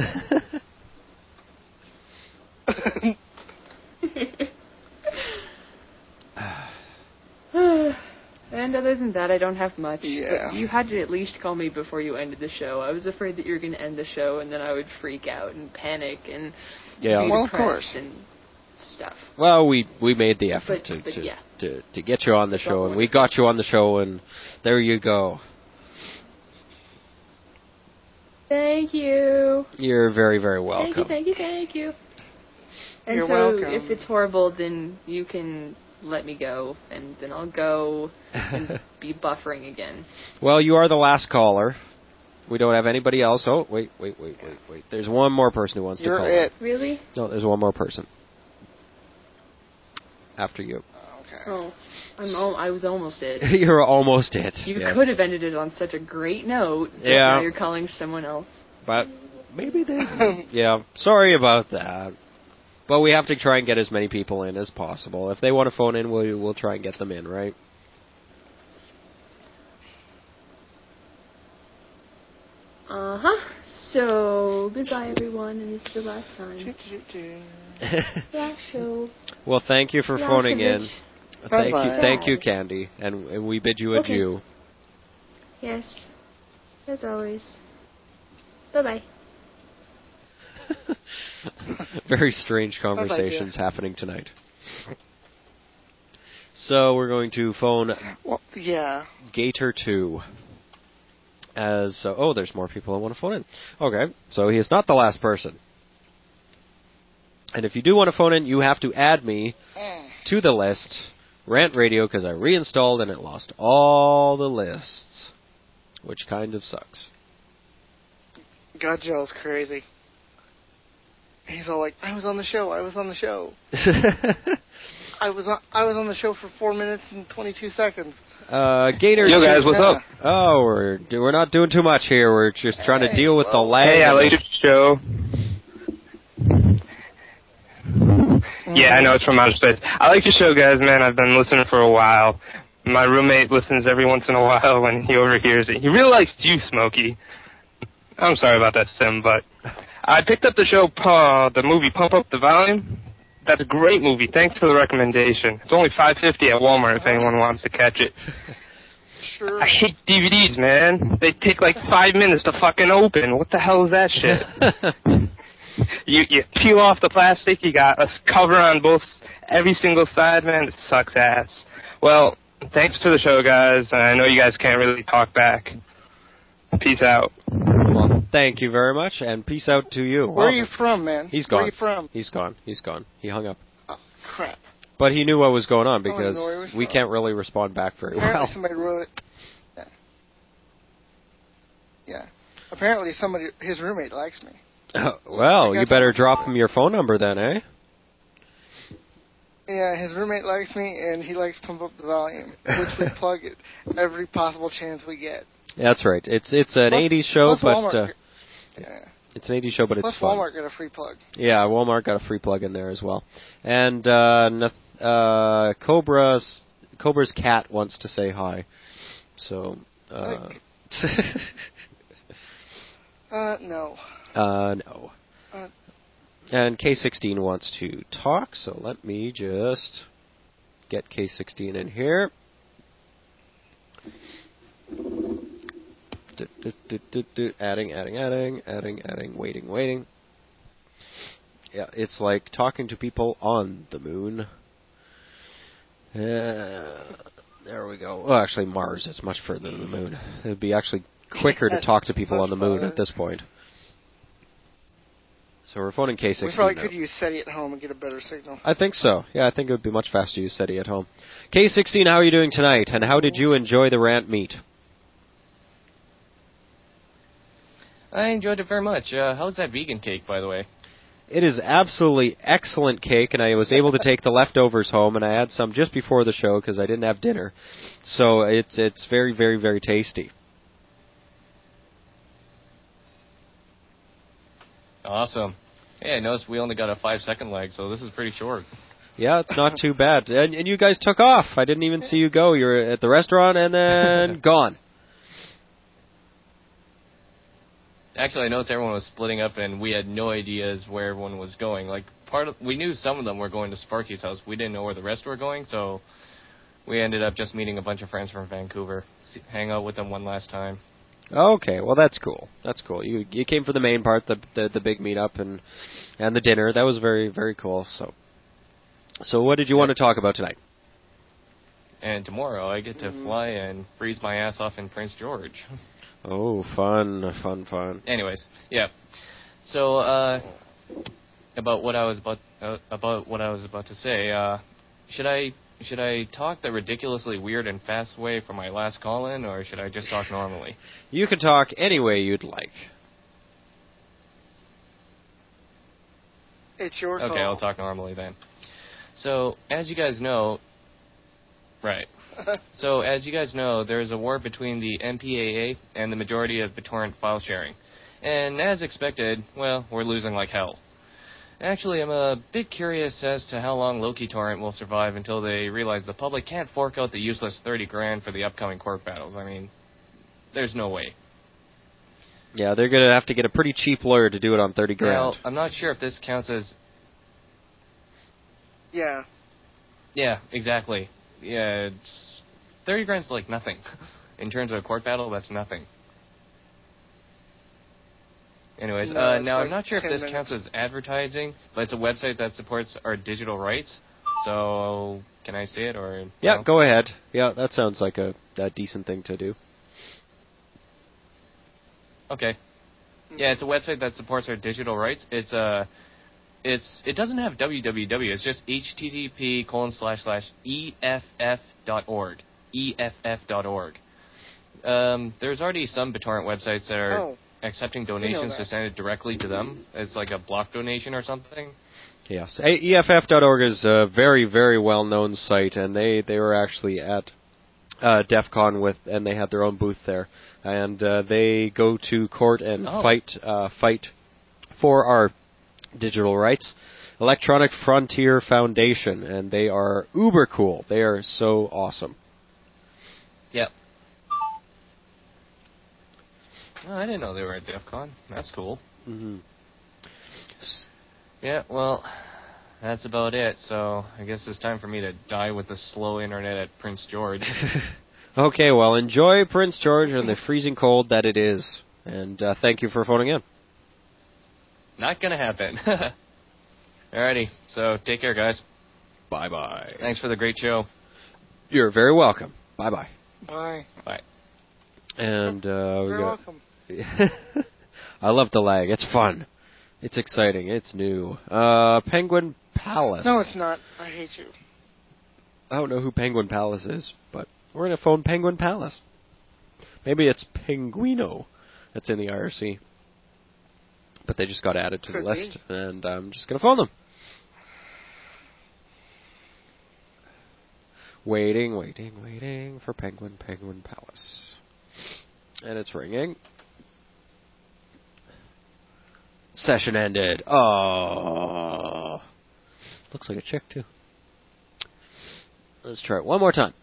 Okay. And other than that, I don't have much. Yeah. But you had to at least call me before you ended the show. I was afraid that you were going to end the show, and then I would freak out and panic and be depressed of course. and stuff. Well, we made the effort to get you on the show, and we got you on the show, and there you go. Thank you. You're very, very welcome. Thank you. And You're so welcome. if it's horrible, then you can let me go, and then I'll go and be buffering again. Well, you are the last caller. We don't have anybody else. Oh, wait. There's one more person who wants to call. You're it. Really? No, there's one more person. After you. Okay. Oh, I was almost it. You're almost it. You could have ended it on such a great note. But now you're calling someone else. But maybe they... Yeah, sorry about that. But we have to try and get as many people in as possible. If they want to phone in, we'll try and get them in, right? Uh-huh. So, goodbye, everyone, and this is the last time. Last show. Well, thank you for phoning in. Thank you, Candy, and we bid you adieu. Yes, as always. Bye-bye. Very strange conversations happening tonight. So we're going to phone Gator 2. As there's more people who want to phone in. Okay, so he is not the last person. And if you do want to phone in, you have to add me to the list, Rant Radio, because I reinstalled and it lost all the lists, which kind of sucks. God, Joe's crazy. He's all like, I was on the show. I was on the show for 4 minutes and 22 seconds. Gator. Yo guys, what's up? Oh, we're not doing too much here. We're just trying to deal with the lag. Hey, I like your show. Yeah, I know it's from outer space. I like your show, guys, man. I've been listening for a while. My roommate listens every once in a while when he overhears it. He really likes you, Smokey. I'm sorry about that, Sim, but I picked up the show, the movie Pump Up the Volume. That's a great movie. Thanks for the recommendation. It's only $5.50 at Walmart if anyone wants to catch it. Sure. I hate DVDs, man. They take like 5 minutes to fucking open. What the hell is that shit? You peel off the plastic, you got a cover on every single side, man. It sucks ass. Well, thanks for the show, guys. I know you guys can't really talk back. Peace out. Well, thank you very much, and peace out to you. Where are you from, man? He's gone. Where are you from? He's gone. He hung up. Oh, crap. But he knew what was going on because we can't really respond back very well. Somebody wrote it. Yeah. Apparently his roommate likes me. Well, you better drop him your phone number then, eh? Yeah, his roommate likes me, and he likes Pump Up the Volume, which we plug it every possible chance we get. That's right. It's an 80s show, but it's an 80s show, but plus it's fun. Walmart got a free plug. Yeah, Walmart got a free plug in there as well. And Cobra's cat wants to say hi. So no. No. And K16 wants to talk, so let me just get K16 in here. Adding, waiting. Yeah, it's like talking to people on the moon. There we go. Well, actually, Mars is much further than the moon. It would be actually quicker to talk to people on the moon at this point. So we're phoning K16 We probably now. could use SETI at home and get a better signal. I think so. Yeah, I think it would be much faster to use SETI at home. K16, how are you doing tonight? And how did you enjoy the rant meet? I enjoyed it very much. How's that vegan cake, by the way? It is absolutely excellent cake, and I was able to take the leftovers home, and I had some just before the show because I didn't have dinner. So it's very, very, very tasty. Awesome. Hey, I noticed we only got a 5-second lag, so this is pretty short. Yeah, it's not too bad. And you guys took off. I didn't even see you go. You were at the restaurant and then gone. Actually, I noticed everyone was splitting up, and we had no ideas where everyone was going. Like, we knew some of them were going to Sparky's house. We didn't know where the rest were going, so we ended up just meeting a bunch of friends from Vancouver, hang out with them one last time. Okay, well that's cool. That's cool. You came for the main part, the big meetup and the dinner. That was very, very cool. So what did you want to talk about tonight? And tomorrow I get to fly and freeze my ass off in Prince George. Oh, fun. Anyways, yeah. So about what I was about to say, should I talk the ridiculously weird and fast way for my last call-in, or should I just talk normally? You can talk any way you'd like. It's your call. Okay, I'll talk normally then. So, as you guys know... Right. So, as you guys know, there is a war between the MPAA and the majority of BitTorrent file sharing. And as expected, well, we're losing like hell. Actually, I'm a bit curious as to how long LokiTorrent will survive until they realize the public can't fork out the useless $30,000 for the upcoming court battles. I mean, there's no way. Yeah, they're going to have to get a pretty cheap lawyer to do it on $30,000. Now, I'm not sure if this counts as... Yeah. Yeah, exactly. Yeah, $30,000's like nothing. In terms of a court battle, that's nothing. Anyways, now like I'm not sure if this counts as advertising, but it's a website that supports our digital rights. So, can I say it or? Yeah, no? Go ahead. Yeah, that sounds like a decent thing to do. Okay. Yeah, it's a website that supports our digital rights. It doesn't have www. It's just http://eff.org. eff.org. There's already some BitTorrent websites that are accepting donations to send it directly to them. It's like a block donation or something. Yes. EFF.org is a very, very well-known site, and they were actually at DEF CON and they had their own booth there. And they go to court and fight for our digital rights. Electronic Frontier Foundation, and they are uber cool. They are so awesome. Yep. Oh, I didn't know they were at DEF CON. That's cool. Mm-hmm. Yeah, well, that's about it. So I guess it's time for me to die with the slow internet at Prince George. Okay, well, enjoy Prince George and the freezing cold that it is. And thank you for phoning in. Not going to happen. Alrighty, so take care, guys. Bye-bye. Thanks for the great show. You're very welcome. Bye-bye. Bye. Bye. And You're welcome. I love the lag. It's fun. It's exciting. It's new. Penguin Palace. No, it's not. I hate you. I don't know who Penguin Palace is, but we're going to phone Penguin Palace. Maybe it's Penguino that's in the IRC. But they just got added to the list, and I'm just going to phone them. Waiting for Penguin Palace. And it's ringing. Session ended. Oh. Looks like a chick, too. Let's try it one more time.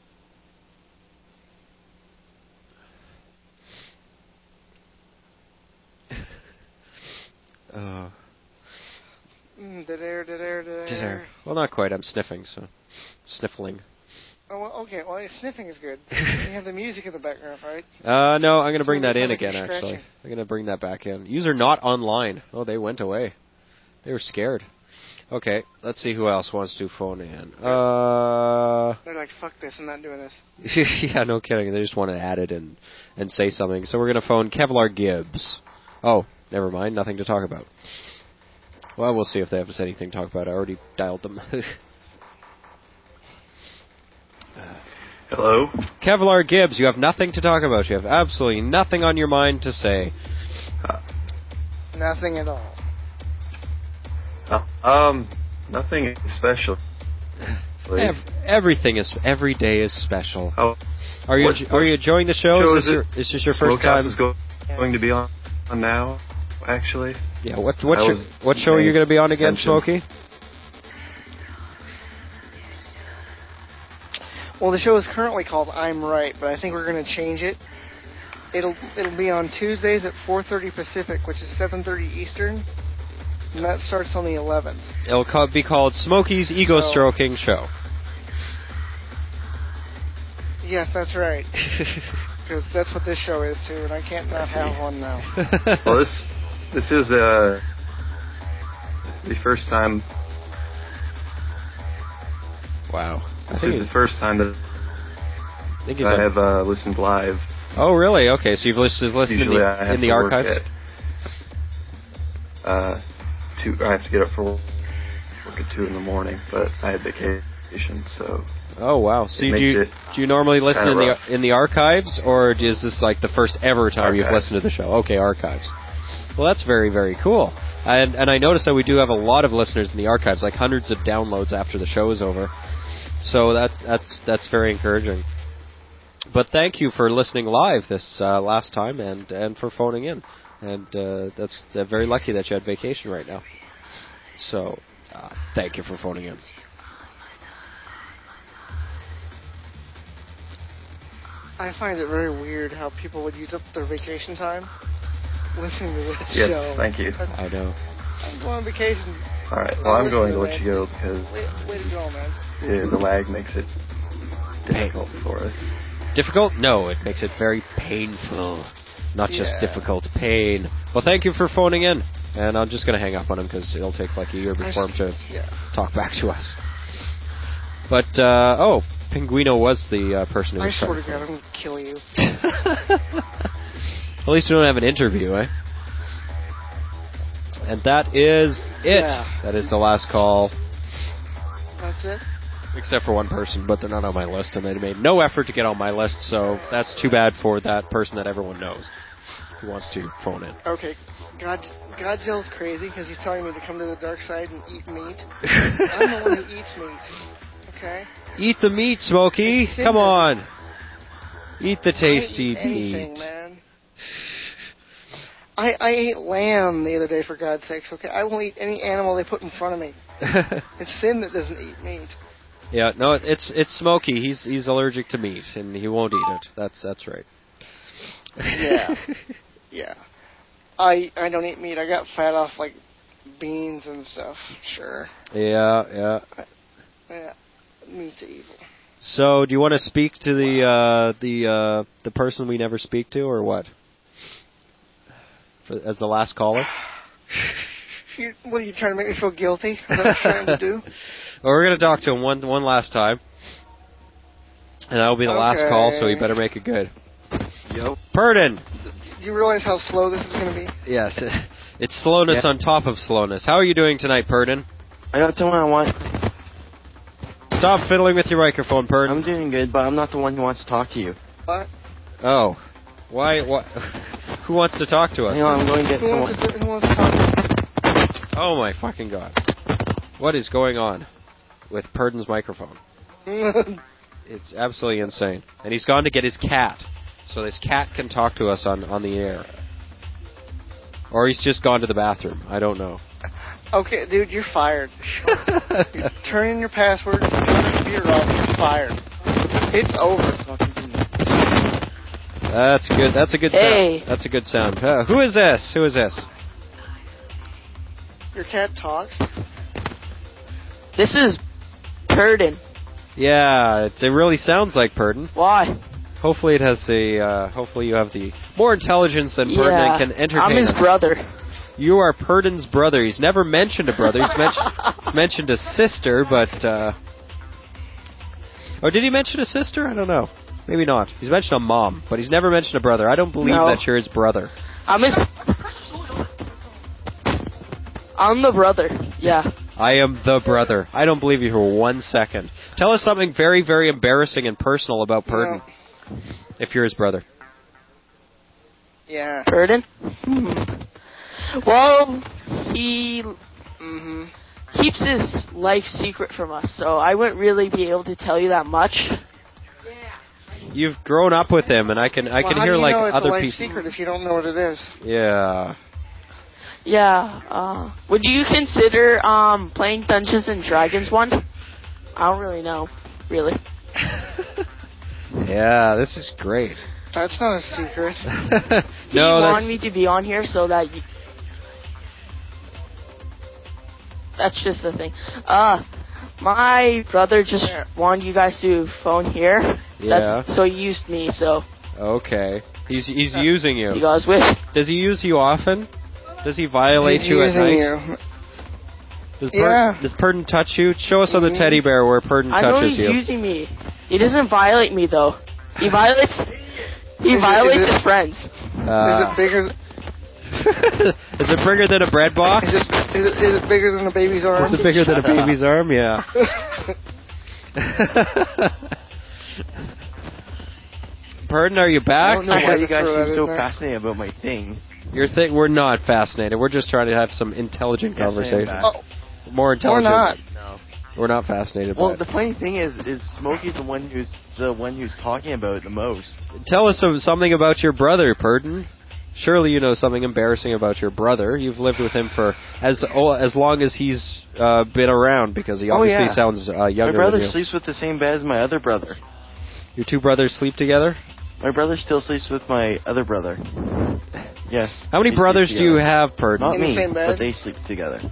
Dead air. Well, not quite. I'm sniffling. Oh, well, okay. Well, sniffing is good. You have the music in the background, right? No, I'm going to bring that in again, actually. I'm going to bring that back in. User not online. Oh, they went away. They were scared. Okay, let's see who else wants to phone in. They're like, fuck this, I'm not doing this. Yeah, no kidding. They just want to add it and say something. So we're going to phone Kevlar Gibbs. Oh, never mind. Nothing to talk about. Well, we'll see if they have anything to talk about. I already dialed them. Hello? Kevlar Gibbs, you have nothing to talk about. You have absolutely nothing on your mind to say. Nothing at all. Nothing special. Everything is, every day is special. Oh, are you enjoying the show? Is this your first time? Is going to be on now, actually. Yeah. What show are you going to be on again, Smokey? Well, the show is currently called I'm Right, but I think we're going to change it. It'll be on Tuesdays at 4:30 Pacific, which is 7:30 Eastern. And that starts on the 11th. It'll be called Smokey's Ego Stroking Show. Yes, that's right. Because that's what this show is, too, and I can't not have one now. Well, this is the first time... Wow. This is the first time that I have listened live. Oh, really? Okay, so you've listened in the archives? I have to get up for work at 2 in the morning, but I had vacation, so... Oh, wow. So do you normally listen in the archives, or is this like the first ever time you've listened to the show? Okay, archives. Well, that's very, very cool. And I noticed that we do have a lot of listeners in the archives, like hundreds of downloads after the show is over. So that's very encouraging. But thank you for listening live this last time and for phoning in. And that's very lucky that you had vacation right now. So, thank you for phoning in. I find it very weird how people would use up their vacation time listening to this show. Yes, thank you. I know. I'm going on vacation. All right, well, I'm going to let you go because... Way to go, man. Yeah, the lag makes it difficult for us. Difficult? No, it makes it very painful. Not just difficult, pain. Well, thank you for phoning in. And I'm just going to hang up on him because it'll take like a year before him to talk back to us. But, Pinguino was the person who was I swear to God, I'm going to kill you. At least we don't have an interview, eh? And that is it. Yeah. That is the last call. That's it? Except for one person, but they're not on my list, and they made no effort to get on my list, so that's too bad for that person that everyone knows who wants to phone in. Okay. Godzill's crazy because he's telling me to come to the dark side and eat meat. I'm the one who eats meat. Okay? Eat the meat, Smokey. Come on. Eat the tasty meat. Man. I ate lamb the other day, for God's sakes, okay? I won't eat any animal they put in front of me. It's sin that doesn't eat meat. Yeah, no, it's Smokey. He's allergic to meat, and he won't eat it. That's right. Yeah. Yeah. I don't eat meat. I got fat off, like, beans and stuff. Sure. Yeah. Yeah. Meat's evil. So, do you want to speak to the person we never speak to, or what? As the last caller? What are you trying to make me feel guilty? Is that what you're trying to do? Well, we're going to talk to him one last time. And that'll be the last call, so he better make it good. Yep. Purdon! Do you realize how slow this is going to be? Yes. It's slowness on top of slowness. How are you doing tonight, Purdon? I got the one I want. Stop fiddling with your microphone, Purdon. I'm doing good, but I'm not the one who wants to talk to you. What? Oh. Why? What? Who wants to talk to us? Hang on, I'm going to get someone. Who wants to talk to us? Oh my fucking God. What is going on with Purdon's microphone? It's absolutely insane. And he's gone to get his cat. So this cat can talk to us on the air. Or he's just gone to the bathroom. I don't know. Okay, dude, you're fired. Turn in your passwords, turn your computer off, you're fired. It's over. That's good. That's a good sound. That's a good sound. Who is this? Who is this? Your cat talks? This is Purdon. Yeah, it really sounds like Purdon. Why? Hopefully it has hopefully you have the more intelligence than Purdon and can entertain I'm his us. brother. You are Purdon's brother. He's never mentioned a brother. He's mentioned a sister, but... Oh, did he mention a sister? I don't know. Maybe not. He's mentioned a mom, but he's never mentioned a brother. I don't believe that you're his brother. I'm the brother, yeah. I am the brother. I don't believe you for 1 second. Tell us something very, very embarrassing and personal about Purdon, if you're his brother. Yeah. Purdon? Well, he keeps his life secret from us, so I wouldn't really be able to tell you that much. You've grown up with him, and I can hear like other people. It's a life secret if you don't know what it is. Yeah. Yeah. Would you consider playing Dungeons and Dragons one? I don't really know. Really. Yeah, this is great. That's not a secret. He wanted me to be on here so that. That's just the thing. My brother just wanted you guys to phone here. Yeah. So he used me. So. Okay. He's using you. You guys wish. Does he use you often? Does he violate you at night? Does Purdon touch you? Show us on the teddy bear where Purdon touches you. I know he's using me. He doesn't violate me though. He violates. His friends. Is it bigger? Is it bigger than a bread box? Is it bigger than a baby's arm? Is it bigger than a baby's arm? Yeah. Purdon, are you back? I don't know why you guys seem so fascinated about my thing. Your thing? We're not fascinated. We're just trying to have some intelligent conversation. More intelligent. We're not. No. We're not fascinated. Well, the funny thing is Smokey's the one who's talking about it the most. Tell us something about your brother, Purdon. Surely you know something embarrassing about your brother. You've lived with him for as long as he's been around, because he obviously sounds younger than you. My brother sleeps with the same bed as my other brother. Your two brothers sleep together? My brother still sleeps with my other brother. Yes. How many brothers do you have, Purdon? Not In me, the same bed? but they sleep together.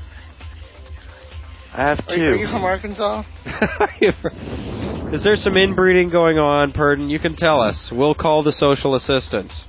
I have two. Are you from Arkansas? Is there some inbreeding going on, Purdon? You can tell us. We'll call the social assistants.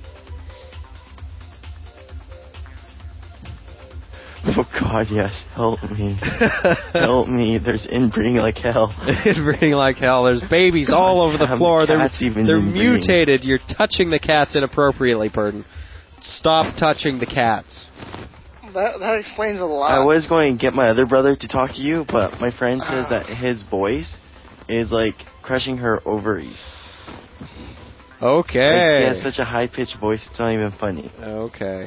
Oh God, yes! Help me! Help me! There's inbreeding like hell. Inbreeding like hell. There's babies all over the floor. They're mutated. You're touching the cats inappropriately, Purdon. Stop touching the cats. That explains a lot. I was going to get my other brother to talk to you, but my friend says that his voice is like crushing her ovaries. Okay. Like, he has such a high-pitched voice, it's not even funny. Okay.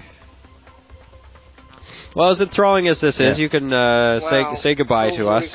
Well, as enthralling as this is, you can say goodbye to us.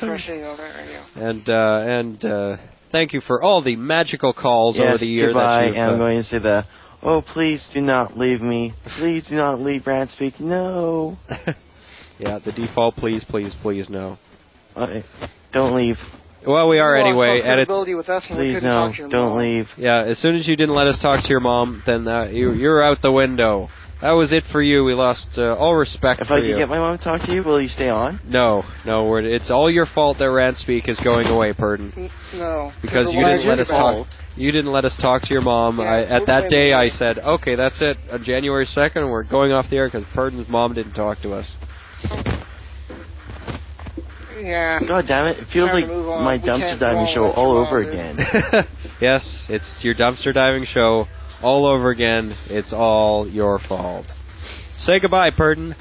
And thank you for all the magical calls over the years. Goodbye, and I'm going to say that. Oh, please do not leave me. Please do not leave Rantspeak. No. Yeah, the default please, please, please, no. Okay. Don't leave. Well, we are anyway. Please, no. Don't leave. Yeah, as soon as you didn't let us talk to your mom, then you're out the window. That was it for you. We lost all respect for you. If I can get my mom to talk to you, will you stay on? No. It's all your fault that Rantspeak is going away, Purdon. No. Because you didn't let us talk. You didn't let us talk to your mom. At that day, I said, okay, that's it. On January 2nd, we're going off the air because Purdon's mom didn't talk to us. Yeah. God damn it. It feels like my dumpster diving show all over again. Yes, it's your dumpster diving show all over again. It's all your fault. Say goodbye, Purdon.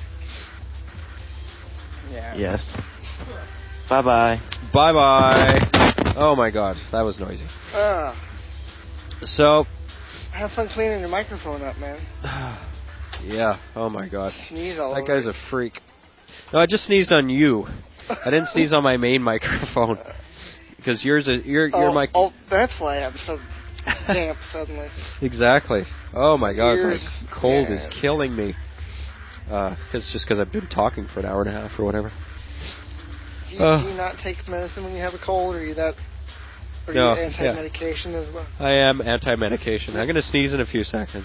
Yeah. Yes. Bye-bye. Bye-bye. Oh, my God. That was noisy. So... Have fun cleaning your microphone up, man. Yeah. Oh, my God. Sneeze all that over guy's a freak. No, I just sneezed on you. I didn't sneeze on my main microphone. Because your mic... Oh, that's why I'm so... damp suddenly. Exactly. Oh my God, my cold is Yeah. killing me. Just because I've been talking for an hour and a half or whatever. Do you not take medicine when you have a cold, or are you that? Or no, you anti-medication as well? I am anti-medication. I'm going to sneeze in a few seconds.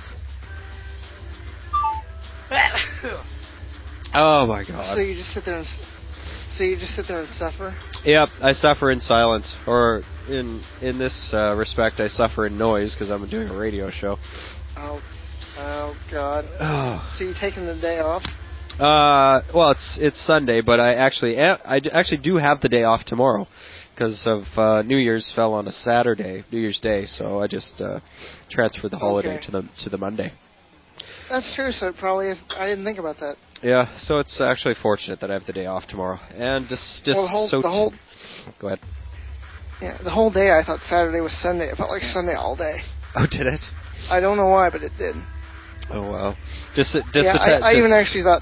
Oh my God. So you just sit there and suffer? Yep, I suffer in silence, or in this respect, I suffer in noise because I'm doing a radio show. Oh God. So you taking the day off? Well, it's Sunday, but I actually do have the day off tomorrow because of New Year's fell on a Saturday, New Year's Day. So I just transferred the holiday to the Monday. That's true. So it probably is. I didn't think about that. Yeah. So it's actually fortunate that I have the day off tomorrow, and go ahead. Yeah, the whole day I thought Saturday was Sunday. It felt like Sunday all day. Oh, did it? I don't know why, but it did. Oh, wow. I even actually thought,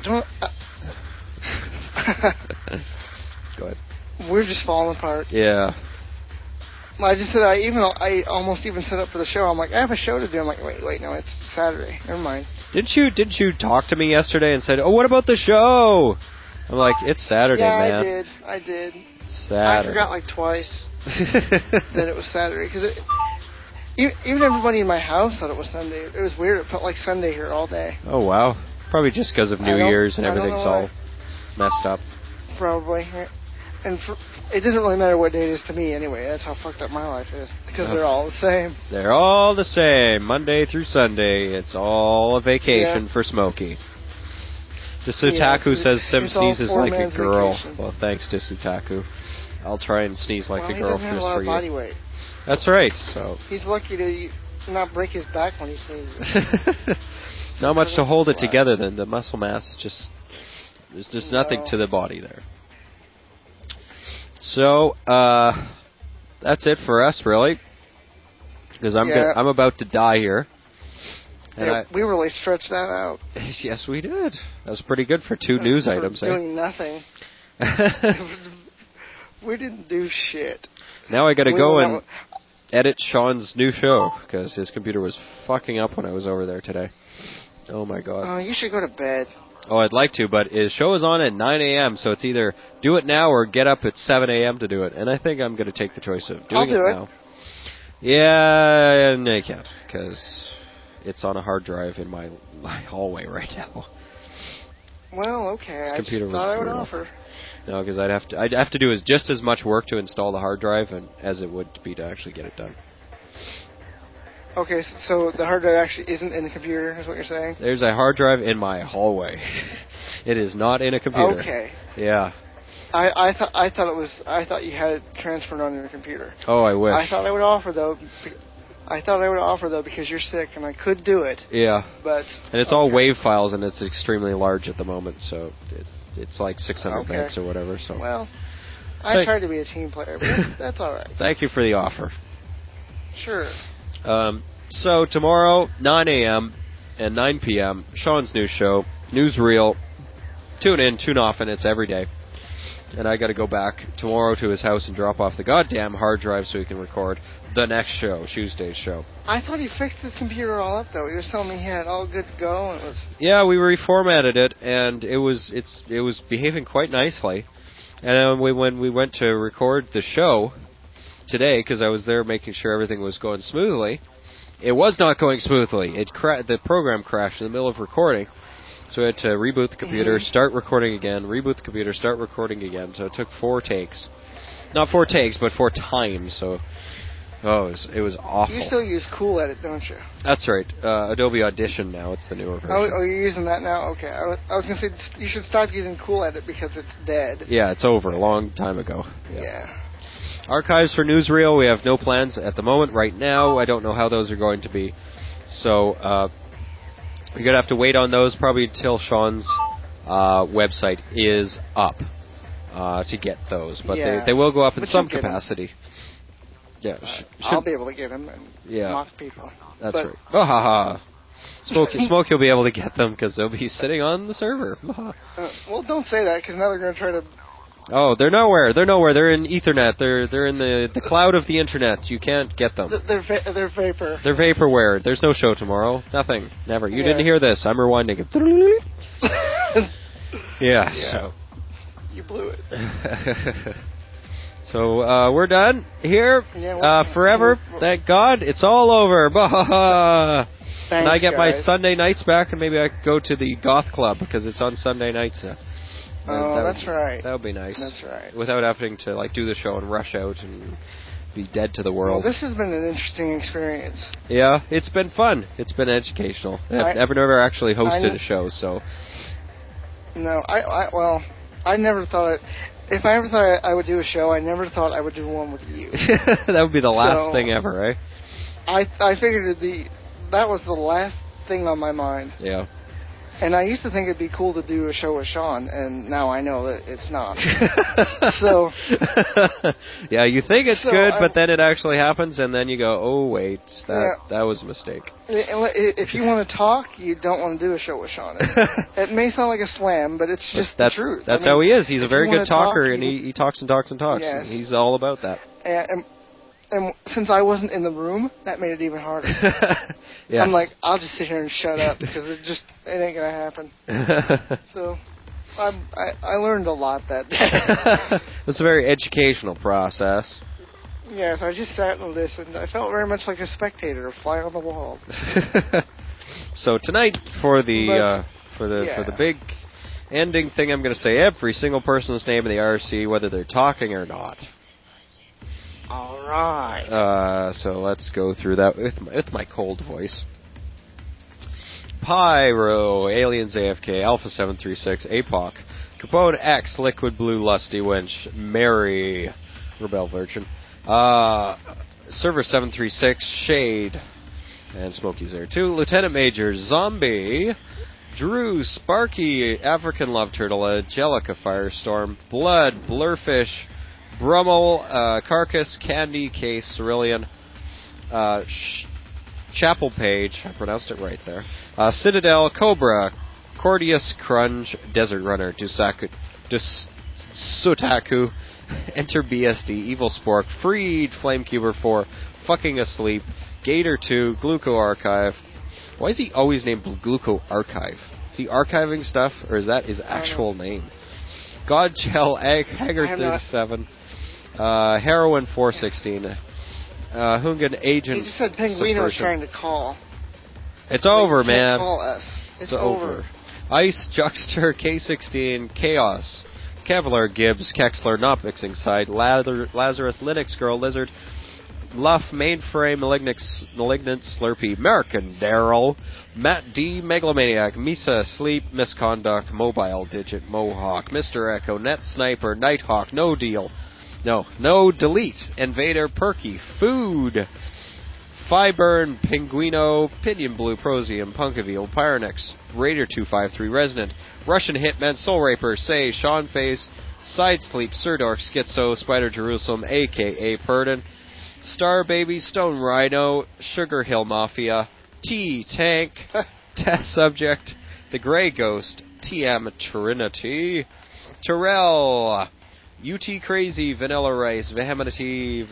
Go ahead. We're just falling apart. Yeah. I just said, I almost even set up for the show. I'm like, I have a show to do. I'm like, wait, no, it's Saturday. Never mind. Didn't you talk to me yesterday and said, oh, what about the show? I'm like, it's Saturday, man. Yeah, I did. Saturday. I forgot like twice that it was Saturday because even everybody in my house thought it was Sunday. It was weird. It felt like Sunday here all day. Oh, wow. Probably just because of New Year's and everything's all messed up. Probably. And it doesn't really matter what day it is to me anyway. That's how fucked up my life is. Because they're all the same. They're all the same. Monday through Sunday. It's all a vacation for Smokey. Sutaku says Sim sneezes like a girl. Vacation. Well, thanks to Sutaku. I'll try and sneeze like a girl just for you. He doesn't have a lot of body weight. That's right. So he's lucky to not break his back when he sneezes. Not much to hold it together then. The muscle mass is just... There's just nothing to the body there. So, that's it for us, really. Because I'm about to die here. And we really stretched that out. Yes, we did. That was pretty good for two news items. Doing nothing. We didn't do shit. Now I got to go and edit Sean's new show because his computer was fucking up when I was over there today. Oh my God. Oh, you should go to bed. Oh, I'd like to, but his show is on at 9 a.m., so it's either do it now or get up at 7 a.m. to do it. And I think I'm going to take the choice of doing it now. Yeah, and I can't because it's on a hard drive in my hallway right now. Well, okay. I just thought I would offer. No, because I'd have to do just as much work to install the hard drive as it would be to actually get it done. Okay, so the hard drive actually isn't in the computer, is what you're saying? There's a hard drive in my hallway. It is not in a computer. Okay. Yeah. I thought you had it transferred on your computer. Oh, I wish. I thought I would offer though because you're sick and I could do it. Yeah. But and it's all WAV files and it's extremely large at the moment, so it's like 600 megs or whatever. So. Well, I tried to be a team player, but that's all right. Thank you for the offer. Sure. So tomorrow, 9 a.m. and 9 p.m., Sean's new show, Newsreel. Tune in, tune off, and it's every day. And I got to go back tomorrow to his house and drop off the goddamn hard drive so he can record the next show, Tuesday's show. I thought he fixed his computer all up, though. He was telling me he had it all good to go. And it was... Yeah, we reformatted it, and it was behaving quite nicely. And when we went to record the show today, because I was there making sure everything was going smoothly, it was not going smoothly. The program crashed in the middle of recording. So I had to reboot the computer, start recording again, reboot the computer, start recording again. So it took 4 takes. Not 4 takes, but 4 times. So, it was awful. You still use Cool Edit, don't you? That's right. Adobe Audition now. It's the newer version. Oh, you're using that now? Okay. I was going to say, you should stop using Cool Edit because it's dead. Yeah, it's over a long time ago. Yeah. Archives for Newsreel, we have no plans at the moment. Right now, I don't know how those are going to be. So, you're going to have to wait on those probably till Sean's website is up to get those. But they will go up in some capacity. Yeah, I'll be able to get them and mock people. That's right. Oh, ha, ha. Smoke, you'll be able to get them because they'll be sitting on the server. Well, don't say that because now they're going to try to... Oh, they're nowhere. They're in Ethernet. They're in the cloud of the internet. You can't get them. They're vapor. They're vaporware. There's no show tomorrow. Nothing. Never. You didn't hear this. I'm rewinding it. Yeah. So. You blew it. So we're done here forever. Thank God. It's all over. Thanks, and I get guys. my Sunday nights back, and maybe I could go to the Goth Club because it's on Sunday nights. That's right. That would be nice. That's right. Without having to do the show and rush out and be dead to the world. Well, this has been an interesting experience. Yeah, it's been fun. It's been educational. I've never actually hosted a show, so... No, I never thought... If I ever thought I would do a show, I never thought I would do one with you. That would be the last thing ever, right? I figured that was the last thing on my mind. Yeah. And I used to think it'd be cool to do a show with Sean, and now I know that it's not. So... Yeah, you think it's good, but then it actually happens, and then you go, oh, wait, that was a mistake. If you want to talk, you don't want to do a show with Sean. It may sound like a slam, but it's just the truth. That's how he is. He's a very good talker, and he talks and talks and talks. Yes. And he's all about that. And since I wasn't in the room, that made it even harder. Yes. I'm like, I'll just sit here and shut up because it ain't gonna happen. So, I learned a lot that day. It's a very educational process. Yes, I just sat and listened. I felt very much like a spectator, a fly on the wall. So tonight, for the big ending thing, I'm going to say every single person's name in the RC, whether they're talking or not. All right. So let's go through that with my cold voice. Pyro, Aliens AFK, Alpha 736, APOC, Capone X, Liquid Blue, Lusty Winch, Mary, Rebel Virgin, Server 736, Shade, and Smokey's there too. Lieutenant Major, Zombie, Drew, Sparky, African Love Turtle, Angelica Firestorm, Blood, Blurfish, Brummel, Carcass, Candy, Case, Cerulean, Chapel Page, I pronounced it right there, Citadel, Cobra, Cordius, Crunge, Desert Runner, Sutaku, Enter BSD, Evil Spork, Freed, Flamecuber 4, Fucking Asleep, Gator 2, Gluco Archive. Why is he always named Gluco Archive? Is he archiving stuff, or is that his actual name? Godgel, Haggard 37, Heroin 416, Hungan Agent. He just said Penguino was trying to call. It's over, man. Call us. It's over. Ice, Juxter, K16, Chaos, Kevlar, Gibbs, Kexler, Not Mixing Side, Lazarus, Linux Girl, Lizard, Luff, Mainframe, Malignant, Slurpee, American Daryl, Matt D, Megalomaniac, Misa, Sleep, Misconduct, Mobile Digit, Mohawk, Mr. Echo, Net Sniper, Nighthawk, No Deal, No Delete, Invader, Perky, Food, Fiburn, Pinguino, Pinion Blue, Prosium, Punkaville, Pyronix, Raider 253, Resonant, Russian Hitman, Soul Raper, Say, Sean Face, Side Sleep, Surdork, Schizo, Spider Jerusalem, a.k.a. Purdon, Star Baby, Stone Rhino, Sugar Hill Mafia, T-Tank, Test Subject, The Grey Ghost, TM Trinity, Terrell, UT Crazy, Vanilla Rice, Vehemenity,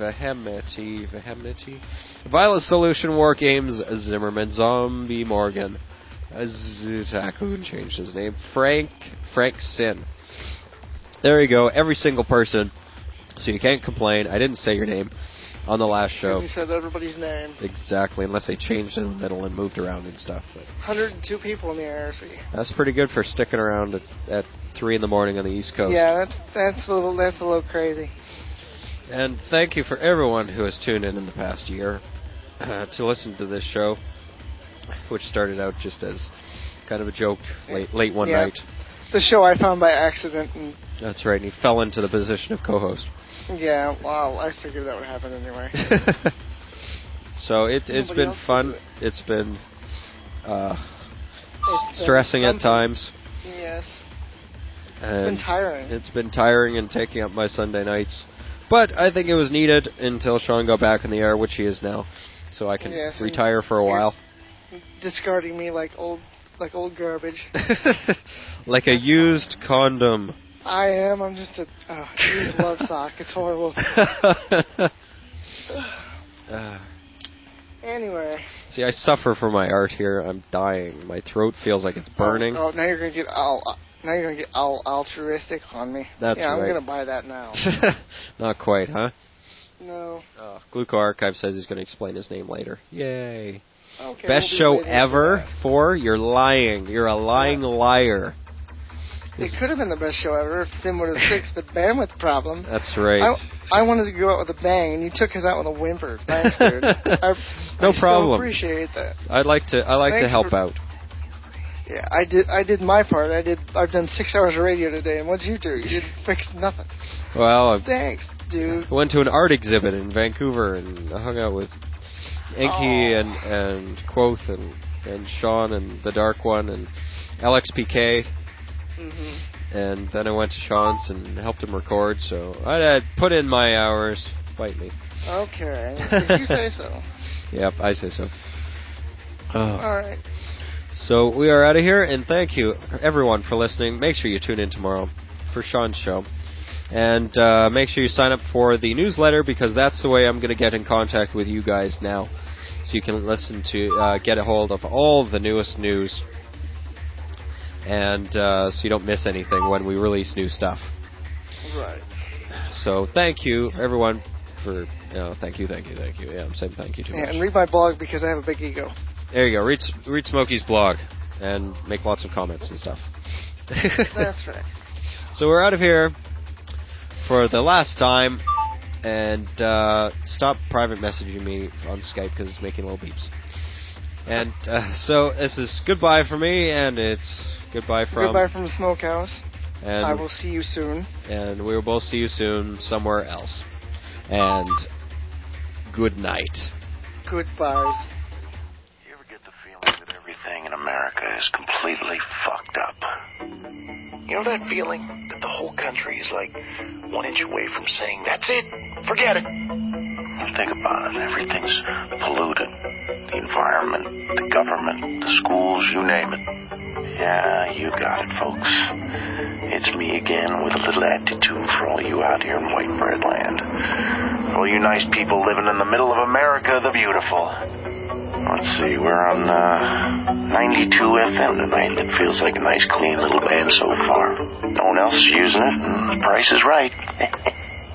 Violet Solution, War Games, Zimmerman, Zombie Morgan, Zutaku changed his name, Frank Sin. There you go, every single person, so you can't complain. I didn't say your name on the last show. You said everybody's name. Exactly, unless they changed in the middle and moved around and stuff. But 102 people in the IRC. That's pretty good for sticking around at 3 in the morning on the East Coast. Yeah, that's a little crazy. And thank you for everyone who has tuned in the past year to listen to this show, which started out just as kind of a joke late one night. The show I found by accident. And that's right, and he fell into the position of co-host. Yeah, well, I figured that would happen anyway. So it's been fun. It's been stressing at times. Yes. And it's been tiring. It's been tiring and taking up my Sunday nights. But I think it was needed until Sean got back in the air, which he is now. So I can retire for a while. Discarding me like old garbage. Like a used condom. I am. I'm just a used love sock. It's horrible. Anyway. See, I suffer for my art here. I'm dying. My throat feels like it's burning. Oh, now you're gonna get all altruistic on me. That's right. I'm gonna buy that now. Not quite, huh? No. Gluco Archive says he's gonna explain his name later. Yay. Okay, Best show ever? 4? You're lying. You're a lying liar. It could have been the best show ever if Tim would have fixed the bandwidth problem. That's right. I wanted to go out with a bang, and you took us out with a whimper. Thanks, dude. No problem. I appreciate that. I like to help out. Yeah, I did my part. I've done 6 hours of radio today, and what'd you do? You didn't fix nothing. Well, thanks, dude. I went to an art exhibit in Vancouver and I hung out with Inky and Quoth and Sean and the Dark One and LXPK. Mm-hmm. And then I went to Sean's and helped him record. So I put in my hours. Bite me. Okay, if you say so. Yep, I say so. All right. So we are out of here, and thank you, everyone, for listening. Make sure you tune in tomorrow for Sean's show. And make sure you sign up for the newsletter, because that's the way I'm going to get in contact with you guys now. So you can listen to, get a hold of all the newest news. And so you don't miss anything when we release new stuff. Right. So thank you, everyone, for... thank you. Yeah, I'm saying thank you too much. And read my blog, because I have a big ego. There you go. Read Smokey's blog and make lots of comments and stuff. That's right. So we're out of here for the last time, and stop private messaging me on Skype because it's making little beeps. And so this is goodbye for me, and it's goodbye from the Smokehouse. And I will see you soon. And we will both see you soon somewhere else. And good night. Goodbye. Everything in America is completely fucked up. You know that feeling that the whole country is like 1 inch away from saying, that's it, forget it? Think about it. Everything's polluted. The environment, the government, the schools, you name it. Yeah, you got it, folks. It's me again with a little attitude for all you out here in white bread land. All you nice people living in the middle of America the beautiful. Let's see, we're on 92 FM tonight. It feels like a nice, clean little band so far. No one else is using it, and the price is right.